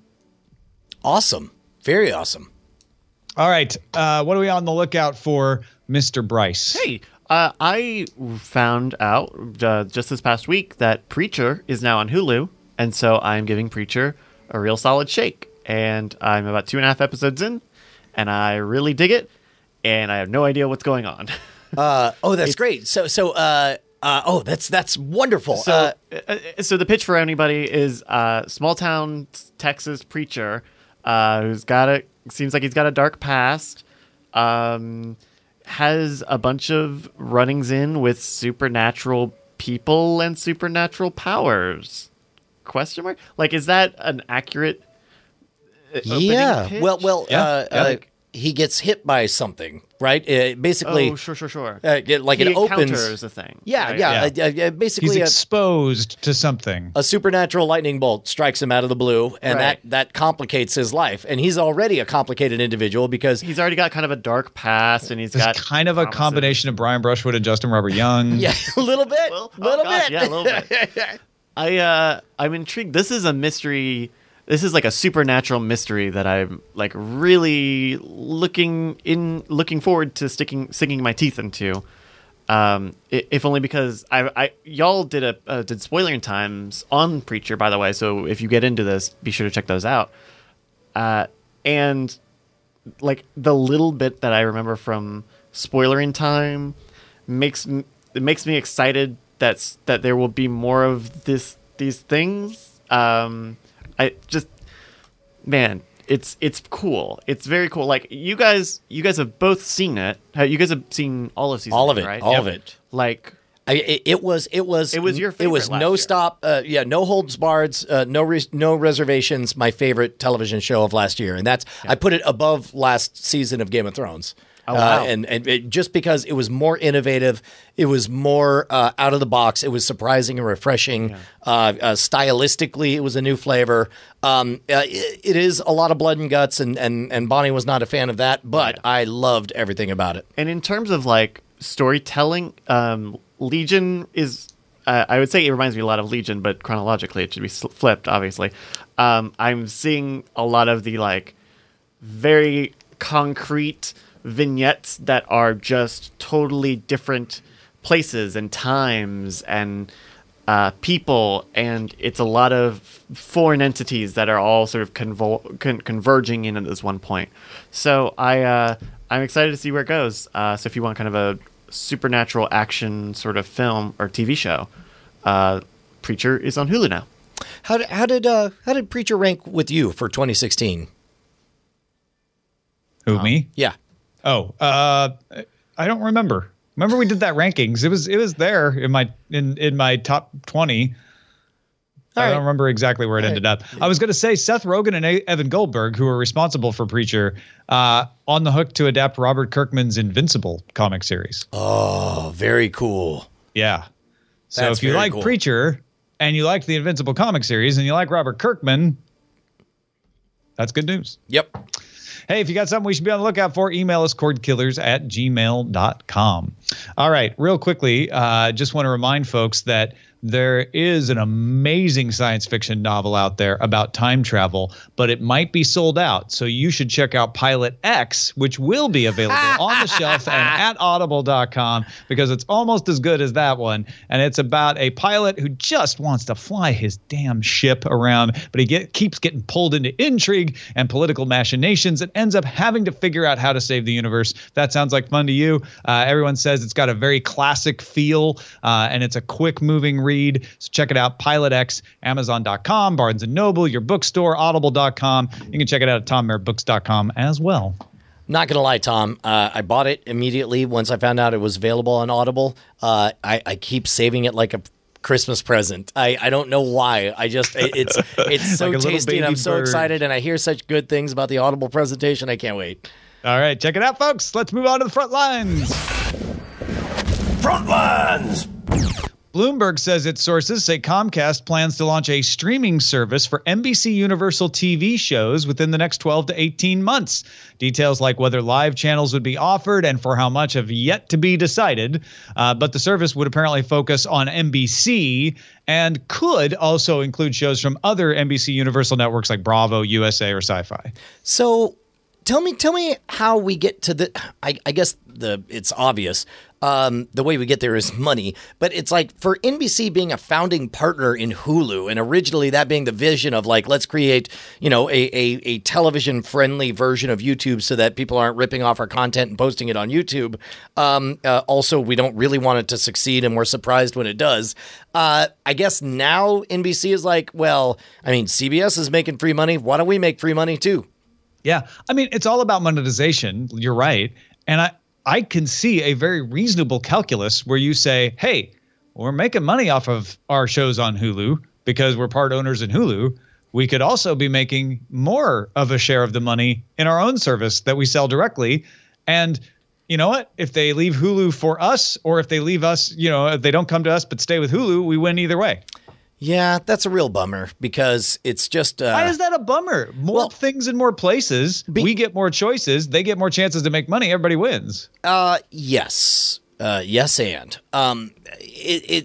Awesome. Very awesome. All right. Uh, what are we on the lookout for, Mister Bryce? Hey, uh, I found out uh, just this past week that Preacher is now on Hulu, and so I'm giving Preacher a real solid shake. And I'm about two and a half episodes in, and I really dig it, and I have no idea what's going on. Uh, oh, that's great. So, so, uh, uh, oh, that's that's wonderful. So, uh, uh, so the pitch for anybody is uh, small town Texas preacher uh, who's got a seems like he's got a dark past, um, has a bunch of runnings in with supernatural people and supernatural powers. Question mark? Like, is that an accurate? uh, opening yeah. pitch? Well, well, Yeah, uh, yeah. uh, he gets hit by something, right? Uh, basically, Oh, sure, sure, sure. uh, it- like he it opens. encounters a thing. Yeah, right? yeah. Yeah. Uh, uh, uh, basically, He's a, exposed to something. a supernatural lightning bolt strikes him out of the blue, and Right. that that complicates his life. And he's already a complicated individual because He's already got kind of a dark past, and he's It's got kind of a promises. combination of Brian Brushwood and Justin Robert Young. yeah, a little bit, Well, oh little gosh, bit, yeah, a little bit. I uh, I'm intrigued. This is a mystery. This is like a supernatural mystery that I'm like really looking in, looking forward to sticking, sinking my teeth into. Um, i- if only because I, I y'all did a uh, did spoiling times on Preacher, by the way. So if you get into this, be sure to check those out. Uh, and like the little bit that I remember from spoilering time makes m- it makes me excited that's that there will be more of this these things. Um, I just man, it's it's cool. It's very cool. Like you guys, you guys have both seen it. Ha- You guys have seen all of season all of one, it, right? all Yep. of it. Like I, it, it was it was It was your it was favorite no last year. stop uh, yeah no holds barred uh, no res- no reservations, my favorite television show of last year, and that's I put it above last season of Game of Thrones. Oh, wow. Uh, and and it, just because it was more innovative, it was more uh, out of the box. It was surprising and refreshing. Uh, uh, stylistically, it was a new flavor. Um, uh, it, it is a lot of blood and guts, and, and, and Bonnie was not a fan of that, but I loved everything about it. And in terms of like storytelling, um, Legion is, uh, I would say it reminds me a lot of Legion, but chronologically it should be sl- flipped, obviously. Um, I'm seeing a lot of the like very concrete vignettes that are just totally different places and times and uh, people, and it's a lot of foreign entities that are all sort of convol- con- converging in at this one point. So I uh, I'm excited to see where it goes. Uh, so if you want kind of a supernatural action sort of film or T V show, uh, Preacher is on Hulu now. How did how did uh, how did Preacher rank with you for twenty sixteen? Who, me? Yeah. Oh, uh, I don't remember. Remember we did that rankings. It was it was there in my in in my top twenty. All I right. don't remember exactly where it All ended right. up. I was going to say Seth Rogen and A- Evan Goldberg, who are responsible for Preacher, uh, on the hook to adapt Robert Kirkman's Invincible comic series. Oh, very cool. Yeah. So That's if you very like cool. Preacher and you like the Invincible comic series and you like Robert Kirkman, that's good news. Yep. Hey, if you got something we should be on the lookout for, email us cordkillers at gmail dot com. All right, real quickly, uh, just want to remind folks that there is an amazing science fiction novel out there about time travel, but it might be sold out. So you should check out Pilot X, which will be available on the shelf and at audible dot com because it's almost as good as that one. And it's about a pilot who just wants to fly his damn ship around, but he get, keeps getting pulled into intrigue and political machinations and ends up having to figure out how to save the universe. That sounds like fun to you. Uh, everyone says it's got a very classic feel, uh, and it's a quick moving read. So check it out. Pilot X, amazon dot com, Barnes and Noble, your bookstore, audible dot com. You can check it out at tom merritt books dot com as well. Not gonna lie, Tom. Uh, I bought it immediately once I found out it was available on Audible. Uh, I, I keep saving it like a Christmas present. I, I don't know why. I just it, it's it's so Like a little tasty and baby I'm so bird. excited and I hear such good things about the Audible presentation. I can't wait. All right, check it out, folks. Let's move on to the front lines. Front lines! Bloomberg says its sources say Comcast plans to launch a streaming service for N B C Universal T V shows within the next twelve to eighteen months. Details like whether live channels would be offered and for how much have yet to be decided. Uh, but the service would apparently focus on N B C and could also include shows from other N B C Universal networks like Bravo, U S A, or Sci-Fi. So tell me tell me how we get to the I, I guess the it's obvious. Um, the way we get there is money, but it's like for N B C being a founding partner in Hulu, and originally that being the vision of like, let's create, you know, a, a, a television friendly version of YouTube so that people aren't ripping off our content and posting it on YouTube. Um, uh, also, we don't really want it to succeed and we're surprised when it does. Uh, I guess now N B C is like, well, I mean, C B S is making free money. Why don't we make free money too? Yeah, I mean, it's all about monetization. You're right. And I, I can see a very reasonable calculus where you say, hey, we're making money off of our shows on Hulu because we're part owners in Hulu. We could also be making more of a share of the money in our own service that we sell directly. And you know what? If they leave Hulu for us, or if they leave us, you know, if they don't come to us but stay with Hulu, we win either way. Yeah, that's a real bummer because it's just. Uh, Why is that a bummer? More well, things in more places. be- we get more choices. They get more chances to make money. Everybody wins. Uh, yes, uh, yes, and um, it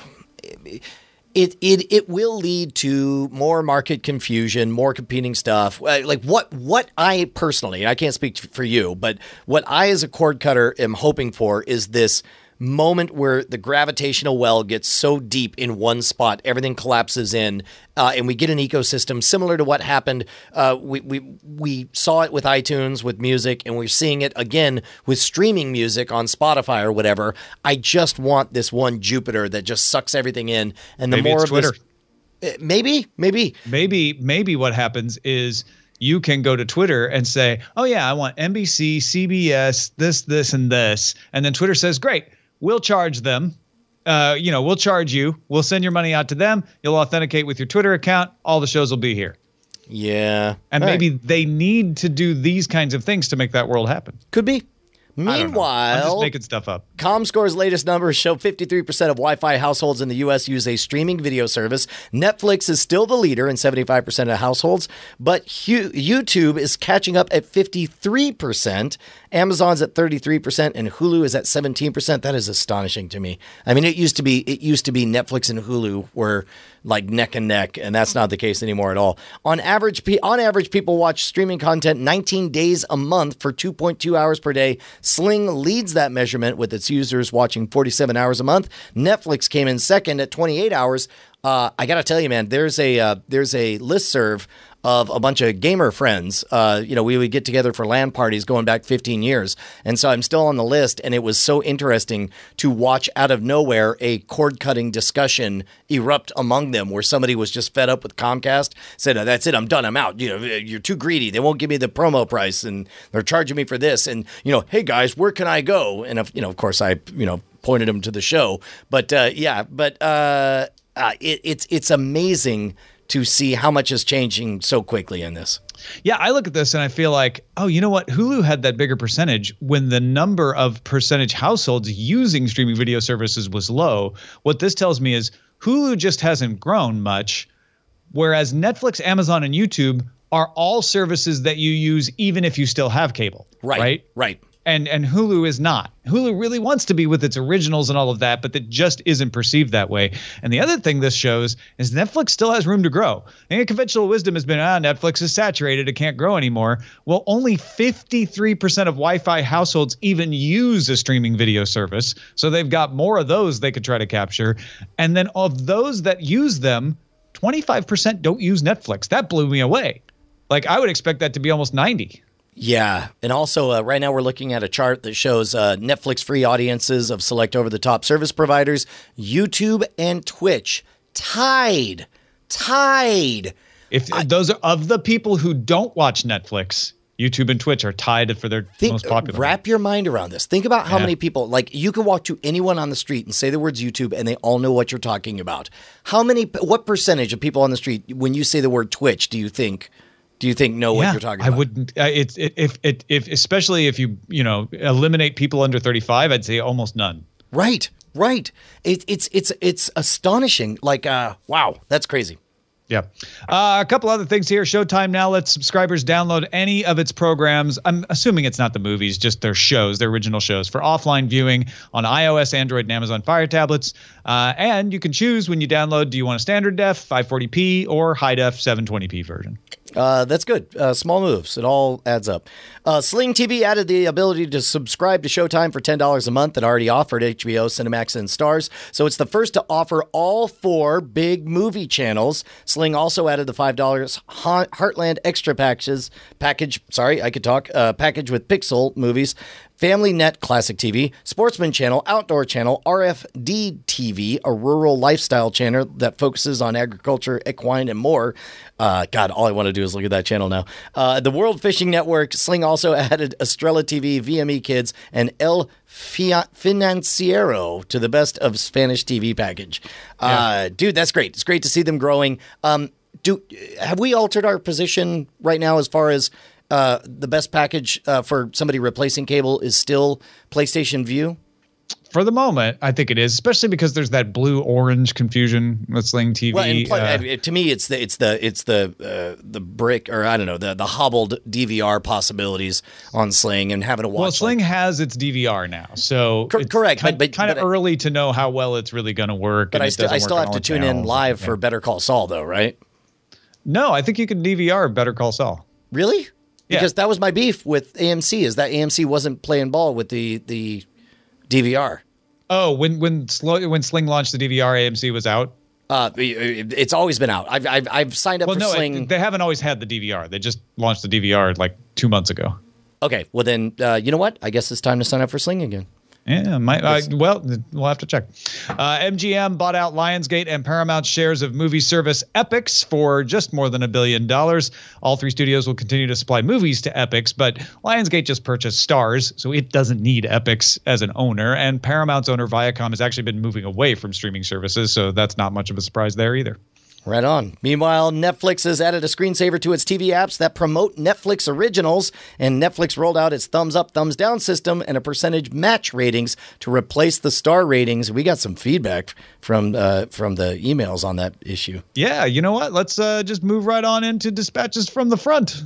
it it it it will lead to more market confusion, more competing stuff. Uh, Like what what I personally, I can't speak for you, but what I as a cord cutter am hoping for is this moment where the gravitational well gets so deep in one spot, everything collapses in, uh, and we get an ecosystem similar to what happened. Uh, we we we saw it with iTunes, with music, and we're seeing it again with streaming music on Spotify or whatever. I just want this one Jupiter that just sucks everything in, and the Maybe more it's of Twitter. this, uh, maybe, maybe. Maybe, maybe what happens is you can go to Twitter and say, oh, yeah, I want N B C, C B S, this, this, and this. And then Twitter says, great, we'll charge them. Uh, you know, we'll charge you. We'll send your money out to them. You'll authenticate with your Twitter account. All the shows will be here. Yeah, And All maybe right. they need to do these kinds of things to make that world happen. could be. I don't know. I'm Meanwhile, just making stuff up. ComScore's latest numbers show fifty-three percent of Wi-Fi households in the U S use a streaming video service. Netflix is still the leader in seventy-five percent of households, but Hu- YouTube is catching up at fifty-three percent. Amazon's at thirty-three percent and Hulu is at seventeen percent. That is astonishing to me. I mean, it used to be it used to be Netflix and Hulu were like neck and neck, and that's not the case anymore at all. On average, pe- on average, people watch streaming content nineteen days a month for two point two hours per day. Sling leads that measurement with its users watching forty-seven hours a month. Netflix came in second at twenty-eight hours. Uh, I got to tell you, man, there's a uh, there's a listserv of a bunch of gamer friends. Uh, you know, we would get together for LAN parties going back fifteen years. And so I'm still on the list. And it was so interesting to watch out of nowhere a cord cutting discussion erupt among them where somebody was just fed up with Comcast, said, oh, that's it, I'm done, I'm out. You know, you're too greedy. They won't give me the promo price and they're charging me for this. And, you know, hey guys, where can I go? And, you know, of course I, you know, pointed them to the show. But uh, yeah, but uh, uh, it, it's it's amazing to see how much is changing so quickly in this. Yeah, I look at this and I feel like, oh, you know what? Hulu had that bigger percentage when the number of percentage households using streaming video services was low. What this tells me is Hulu just hasn't grown much, whereas Netflix, Amazon, and YouTube are all services that you use even if you still have cable. Right, right. right. And and Hulu is not. Hulu really wants to be with its originals and all of that, but that just isn't perceived that way. And the other thing this shows is Netflix still has room to grow. I think conventional wisdom has been, ah, Netflix is saturated. It can't grow anymore. Well, only fifty-three percent of Wi-Fi households even use a streaming video service. So they've got more of those they could try to capture. And then of those that use them, twenty-five percent don't use Netflix. That blew me away. Like I would expect that to be almost ninety. Yeah. And also, uh, right now we're looking at a chart that shows uh, Netflix free audiences of select over-the-top service providers, YouTube and Twitch, tied, tied. If I, those are of the people who don't watch Netflix, YouTube and Twitch are tied for their think, most popular. Wrap your mind around this. Think about how yeah. many people, like you can walk to anyone on the street and say the words YouTube and they all know what you're talking about. How many, what percentage of people on the street, when you say the word Twitch, do you think Do you think know what yeah, you're talking about? I wouldn't. Uh, it's it, if it if especially if you you know eliminate people under thirty-five, I'd say almost none. Right, right. It, it's it's it's astonishing. Like, uh, wow, that's crazy. Yeah. Uh, a couple other things here. Showtime now lets subscribers download any of its programs. I'm assuming it's not the movies, just their shows, their original shows, for offline viewing on iOS, Android, and Amazon Fire tablets. Uh, and you can choose when you download, do you want a standard def, five forty p, or high def seven twenty p version? Uh, that's good. Uh, small moves. It all adds up. Uh, Sling T V added the ability to subscribe to Showtime for ten dollars a month that already offered H B O, Cinemax, and Stars. So it's the first to offer all four big movie channels. Sling also added the five dollars Heartland Extra packages, package, sorry, I could talk, uh, package with Pixel movies, Family Net Classic T V, Sportsman Channel, Outdoor Channel, R F D T V, a rural lifestyle channel that focuses on agriculture, equine, and more. Uh, God, all I want to do is look at that channel now. Uh, the World Fishing Network. Sling also added Estrella T V, V M E Kids, and El Financiero to the best of Spanish T V package. Uh, yeah. Dude, that's great. It's great to see them growing. Um, do have we altered our position right now as far as uh, the best package uh, for somebody replacing cable is still PlayStation Vue? For the moment, I think it is, especially because there's that blue-orange confusion with Sling T V. Well, and play, uh, uh, to me, it's the it's the it's the uh, the brick, or I don't know, the the hobbled D V R possibilities on Sling and having to watch. Well, Sling like, has its D V R now, so cor- it's correct, kind, but, but kind of but, early to know how well it's really going to work. But I still I still have to tune in live yeah. for Better Call Saul, though, right? No, I think you can D V R Better Call Saul. Really? Yeah. Because that was my beef with A M C, is that A M C wasn't playing ball with the the D V R. Oh, when when Sl- when Sling launched the D V R, A M C was out. Uh, it's always been out. I've I've, I've signed up well, for no, Sling. It, they haven't always had the D V R. They just launched the D V R like two months ago. Okay, well then, uh, you know what? I guess it's time to sign up for Sling again. Yeah, my, uh, well, we'll have to check. Uh, M G M bought out Lionsgate and Paramount shares of movie service Epix for just more than a billion dollars. All three studios will continue to supply movies to Epix, but Lionsgate just purchased Stars, so it doesn't need Epix as an owner. And Paramount's owner Viacom has actually been moving away from streaming services, so that's not much of a surprise there either. Right on. Meanwhile, Netflix has added a screensaver to its T V apps that promote Netflix originals, and Netflix rolled out its thumbs up, thumbs down system and a percentage match ratings to replace the star ratings. We got some feedback from uh, from the emails on that issue. Yeah, you know what? Let's uh, just move right on into dispatches from the front.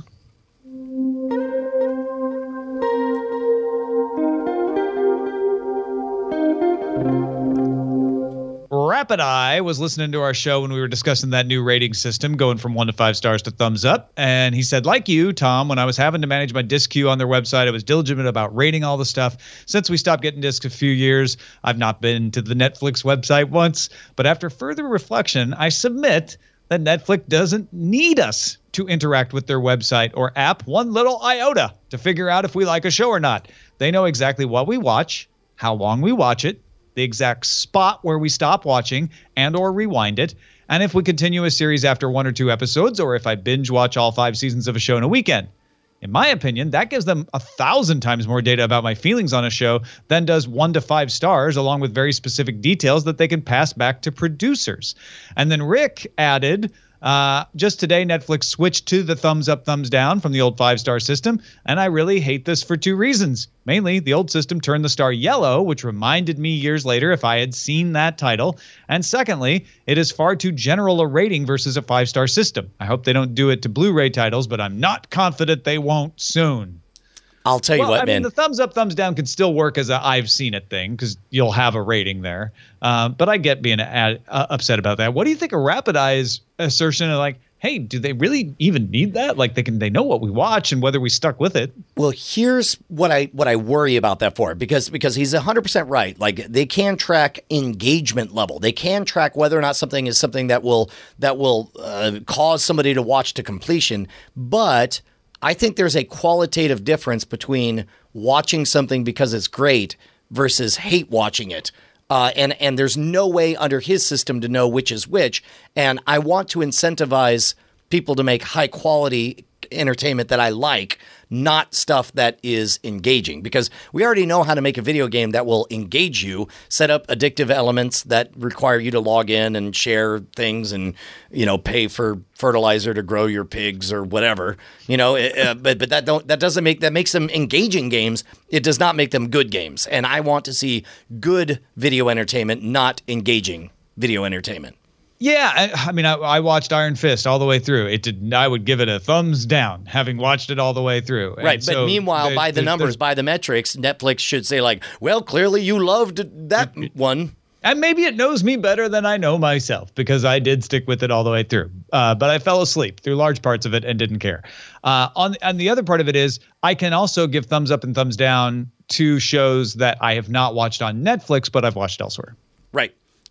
Rapid Eye was listening to our show when we were discussing that new rating system, going from one to five stars to thumbs up. And he said, like you, Tom, when I was having to manage my disc queue on their website, I was diligent about rating all the stuff. Since we stopped getting discs a few years, I've not been to the Netflix website once. But after further reflection, I submit that Netflix doesn't need us to interact with their website or app one little iota to figure out if we like a show or not. They know exactly what we watch, how long we watch it, the exact spot where we stop watching and or rewind it, and if we continue a series after one or two episodes, or if I binge watch all five seasons of a show in a weekend. In my opinion, that gives them a thousand times more data about my feelings on a show than does one to five stars, along with very specific details that they can pass back to producers. And then Rick added, Uh, just today, Netflix switched to the thumbs up, thumbs down from the old five-star system, and I really hate this for two reasons. Mainly, the old system turned the star yellow, which reminded me years later if I had seen that title. And secondly, it is far too general a rating versus a five-star system. I hope they don't do it to Blu-ray titles, but I'm not confident they won't soon. I'll tell you well, what, I man. mean, the thumbs up, thumbs down could still work as a I've seen it thing because you'll have a rating there. Uh, but I get being ad, uh, upset about that. What do you think of Rapid Eye's assertion of like, hey, do they really even need that? Like they can, they know what we watch and whether we stuck with it. Well, here's what I what I worry about that for, because because he's one hundred percent right. Like they can track engagement level. They can track whether or not something is something that will that will uh, cause somebody to watch to completion. But I think there's a qualitative difference between watching something because it's great versus hate watching it. Uh, and, and there's no way under his system to know which is which. And I want to incentivize people to make high quality entertainment that I like, not stuff that is engaging, because we already know how to make a video game that will engage you, set up addictive elements that require you to log in and share things and, you know, pay for fertilizer to grow your pigs or whatever, you know, uh, but, but that don't, that doesn't make, that makes them engaging games. It does not make them good games. And I want to see good video entertainment, not engaging video entertainment. Yeah, I, I mean, I, I watched Iron Fist all the way through. It did. I would give it a thumbs down, having watched it all the way through. Right, and but so meanwhile, there, by the there, numbers, by the metrics, Netflix should say like, well, clearly you loved that one. And maybe it knows me better than I know myself because I did stick with it all the way through. Uh, but I fell asleep through large parts of it and didn't care. Uh, on, on the other part of it is I can also give thumbs up and thumbs down to shows that I have not watched on Netflix, but I've watched elsewhere. Right.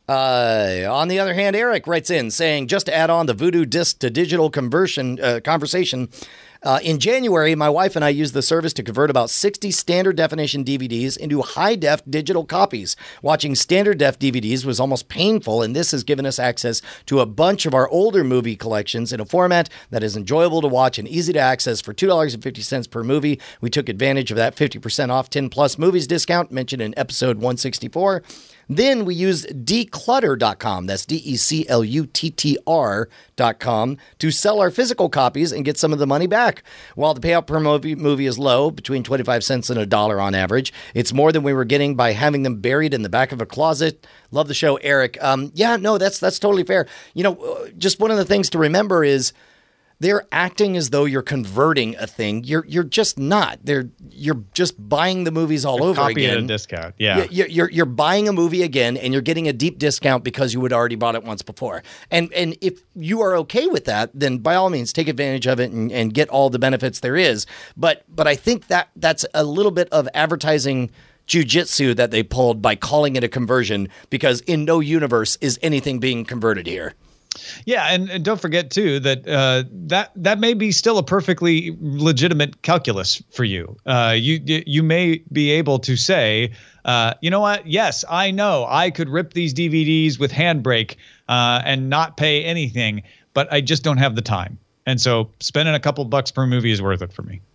Uh, on the other hand, Eric writes in saying, just to add on the Voodoo disc to digital conversion uh, conversation, uh, in January, my wife and I used the service to convert about sixty standard definition D V Ds into high def digital copies. Watching standard def D V Ds was almost painful, and this has given us access to a bunch of our older movie collections in a format that is enjoyable to watch and easy to access for two dollars and fifty cents per movie. We took advantage of that fifty percent off ten plus movies discount mentioned in episode one sixty-four. Then we use declutter dot com, that's D E C L U T T R dot com, to sell our physical copies and get some of the money back. While the payout per movie, movie is low, between twenty-five cents and a dollar on average, it's more than we were getting by having them buried in the back of a closet. Love the show, Eric. Um, yeah, no, that's that's totally fair. You know, just one of the things to remember is they're acting as though you're converting a thing. You're you're just not. They're you're just buying the movies all They're over copying again. at a discount. Yeah, You're, you're you're buying a movie again, and you're getting a deep discount because you had already bought it once before. And and if you are okay with that, then by all means take advantage of it and, and get all the benefits there is. But but I think that that's a little bit of advertising jujitsu that they pulled by calling it a conversion, because in no universe is anything being converted here. Yeah, and, and don't forget too that uh, that that may be still a perfectly legitimate calculus for you. Uh, you you may be able to say, uh, you know what? Yes, I know I could rip these D V Ds with Handbrake uh, and not pay anything, but I just don't have the time. And so spending a couple bucks per movie is worth it for me.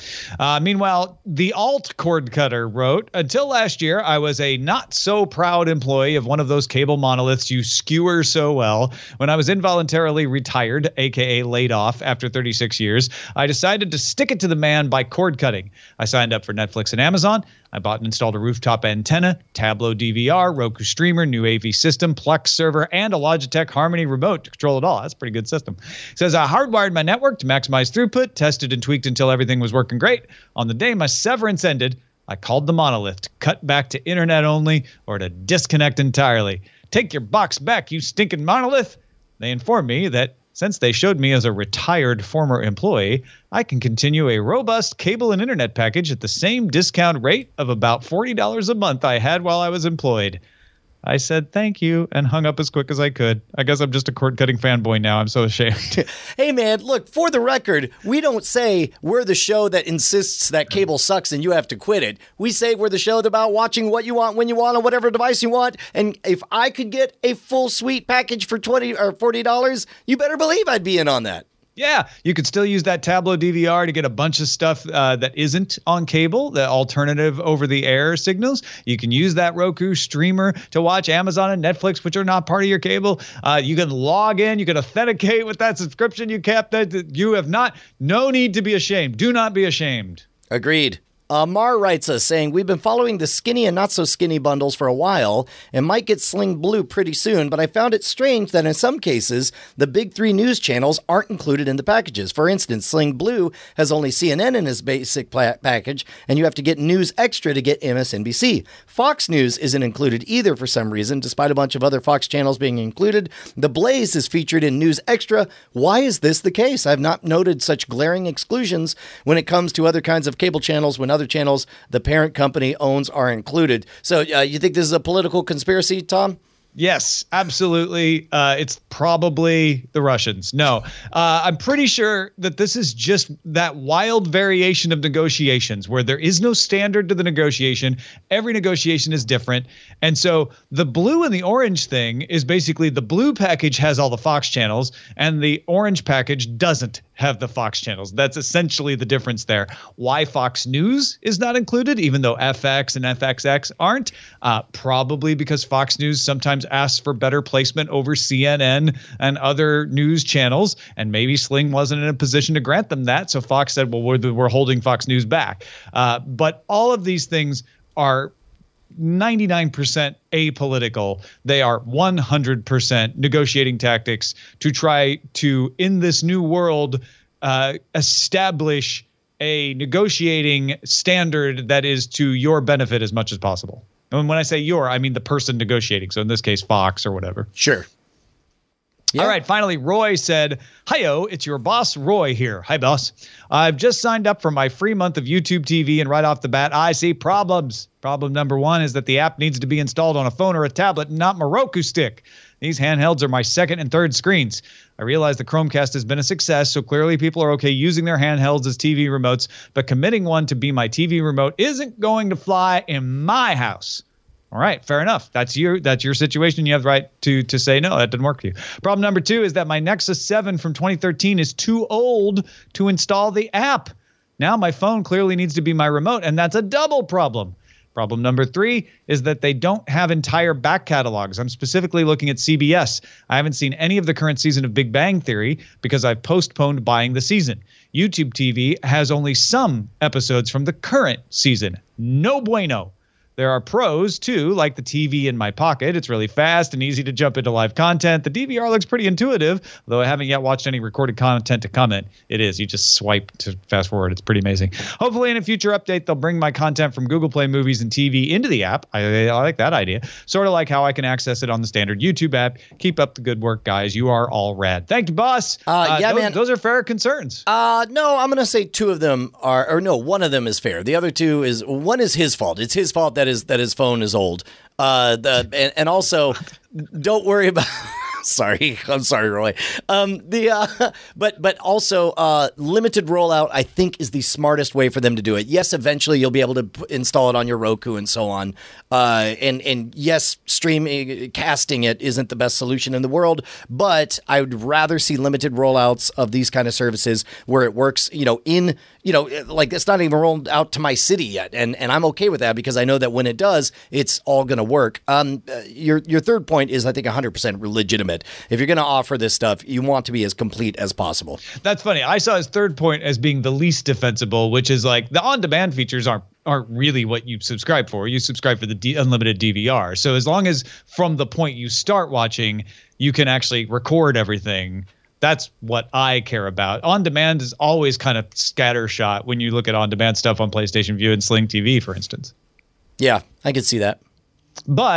Uh, meanwhile, the alt cord cutter wrote, until last year, I was a not so proud employee of one of those cable monoliths you skewer so well. When I was involuntarily retired, aka laid off after thirty-six years, I decided to stick it to the man by cord cutting. I signed up for Netflix and Amazon. I bought and installed a rooftop antenna, Tableau D V R, Roku streamer, new A V system, Plex server, and a Logitech Harmony remote to control it all. That's a pretty good system. It says I hardwired my network to maximize throughput, tested and tweaked until everything was working great. On the day my severance ended, I called the monolith to cut back to internet only or to disconnect entirely. Take your box back, you stinking monolith. They informed me that since they showed me as a retired former employee, I can continue a robust cable and internet package at the same discount rate of about forty dollars a month I had while I was employed. I said thank you and hung up as quick as I could. I guess I'm just a cord-cutting fanboy now. I'm so ashamed. Hey, man, look, for the record, we don't say we're the show that insists that cable sucks and you have to quit it. We say we're the show about watching what you want, when you want, on whatever device you want. And if I could get a full suite package for twenty dollars or forty dollars, you better believe I'd be in on that. Yeah, you could still use that Tableau D V R to get a bunch of stuff uh, that isn't on cable, the alternative over-the-air signals. You can use that Roku streamer to watch Amazon and Netflix, which are not part of your cable. Uh, you can log in. You can authenticate with that subscription you kept. That you have not. No need to be ashamed. Do not be ashamed. Agreed. Uh, Mar writes us saying, we've been following the skinny and not so skinny bundles for a while and might get Sling Blue pretty soon, but I found it strange that in some cases, the big three news channels aren't included in the packages. For instance, Sling Blue has only C N N in its basic pla- package, and you have to get News Extra to get M S N B C. Fox News isn't included either for some reason, despite a bunch of other Fox channels being included. The Blaze is featured in News Extra. Why is this the case? I've not noted such glaring exclusions when it comes to other kinds of cable channels when other channels the parent company owns are included. So uh, you think this is a political conspiracy, Tom? Yes, absolutely. Uh, it's probably the Russians. No, uh, I'm pretty sure that this is just that wild variation of negotiations where there is no standard to the negotiation. Every negotiation is different. And so the blue and the orange thing is basically the blue package has all the Fox channels and the orange package doesn't have the Fox channels. That's essentially the difference there. Why Fox News is not included, even though F X and F X X aren't? Uh, probably because Fox News sometimes asks for better placement over C N N and other news channels, and maybe Sling wasn't in a position to grant them that, so Fox said, well, we're, we're holding Fox News back. Uh, but all of these things are ninety-nine percent apolitical. They are one hundred percent negotiating tactics to try to, in this new world, uh, establish a negotiating standard that is to your benefit as much as possible. And when I say your, I mean the person negotiating. So in this case, Fox or whatever. Sure. Yeah. All right. Finally, Roy said, hi-yo, it's your boss, Roy here. Hi, boss. I've just signed up for my free month of YouTube T V, and right off the bat, I see problems. Problem number one is that the app needs to be installed on a phone or a tablet, not my Roku stick. These handhelds are my second and third screens. I realize the Chromecast has been a success, so clearly people are okay using their handhelds as T V remotes, but committing one to be my T V remote isn't going to fly in my house. All right, fair enough. That's your that's your situation. You have the right to to say no, that didn't work for you. Problem number two is that my Nexus seven from twenty thirteen is too old to install the app. Now my phone clearly needs to be my remote, and that's a double problem. Problem number three is that they don't have entire back catalogs. I'm specifically looking at C B S. I haven't seen any of the current season of Big Bang Theory because I've postponed buying the season. YouTube T V has only some episodes from the current season. No bueno. There are pros, too, like the T V in my pocket. It's really fast and easy to jump into live content. The D V R looks pretty intuitive, though I haven't yet watched any recorded content to comment. It is. You just swipe to fast forward. It's pretty amazing. Hopefully, in a future update, they'll bring my content from Google Play Movies and T V into the app. I, I like that idea. Sort of like how I can access it on the standard YouTube app. Keep up the good work, guys. You are all rad. Thank you, boss. Uh, uh, yeah, those, man. Those are fair concerns. Uh, no, I'm going to say two of them are, or no, one of them is fair. The other two is, one is his fault. It's his fault that is that his phone is old. Uh, the and, and also, don't worry about. Sorry, I'm sorry, Roy. Um, the uh, but but also uh, limited rollout, I think, is the smartest way for them to do it. Yes, eventually you'll be able to p- install it on your Roku and so on. Uh, and and yes, streaming casting it isn't the best solution in the world, but I would rather see limited rollouts of these kind of services where it works. You know, in you know, like it's not even rolled out to my city yet, and and I'm okay with that because I know that when it does, it's all going to work. Um, uh, your your third point is, I think, one hundred percent legitimate. If you're going to offer this stuff, you want to be as complete as possible. That's funny. I saw his third point as being the least defensible, which is like the on-demand features aren't aren't really what you subscribe for. You subscribe for the D- unlimited D V R. So as long as from the point you start watching, you can actually record everything. That's what I care about. On-demand is always kind of scattershot when you look at on-demand stuff on PlayStation Vue and Sling T V, for instance. Yeah, I can see that. But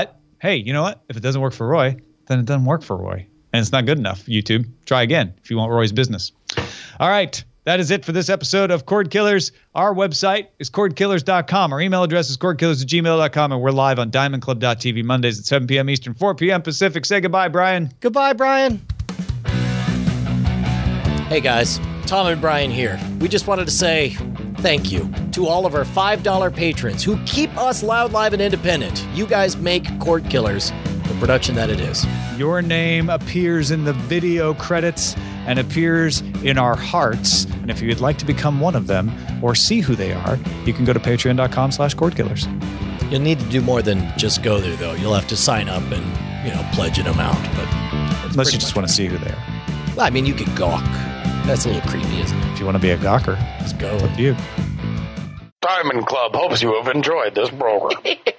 hey, you know what? If it doesn't work for Roy, then it doesn't work for Roy. And it's not good enough, YouTube. Try again if you want Roy's business. All right. That is it for this episode of Cord Killers. Our website is cord killers dot com. Our email address is cord killers at gmail dot com. And we're live on diamond club dot t v Mondays at seven p.m. Eastern, four p.m. Pacific. Say goodbye, Brian. Goodbye, Brian. Hey, guys. Tom and Brian here. We just wanted to say thank you to all of our five dollar patrons who keep us loud, live, and independent. You guys make Cord Killers the production that it is. Your name appears in the video credits and appears in our hearts. And if you'd like to become one of them or see who they are, you can go to patreon dot com slash cord killers. You'll need to do more than just go there, though. You'll have to sign up and, you know, pledge an amount. But unless you just want to see who they are. Well, I mean, you could gawk. That's a little creepy, isn't it? If you want to be a gawker, let's go. Up to you. Diamond Club hopes you have enjoyed this program.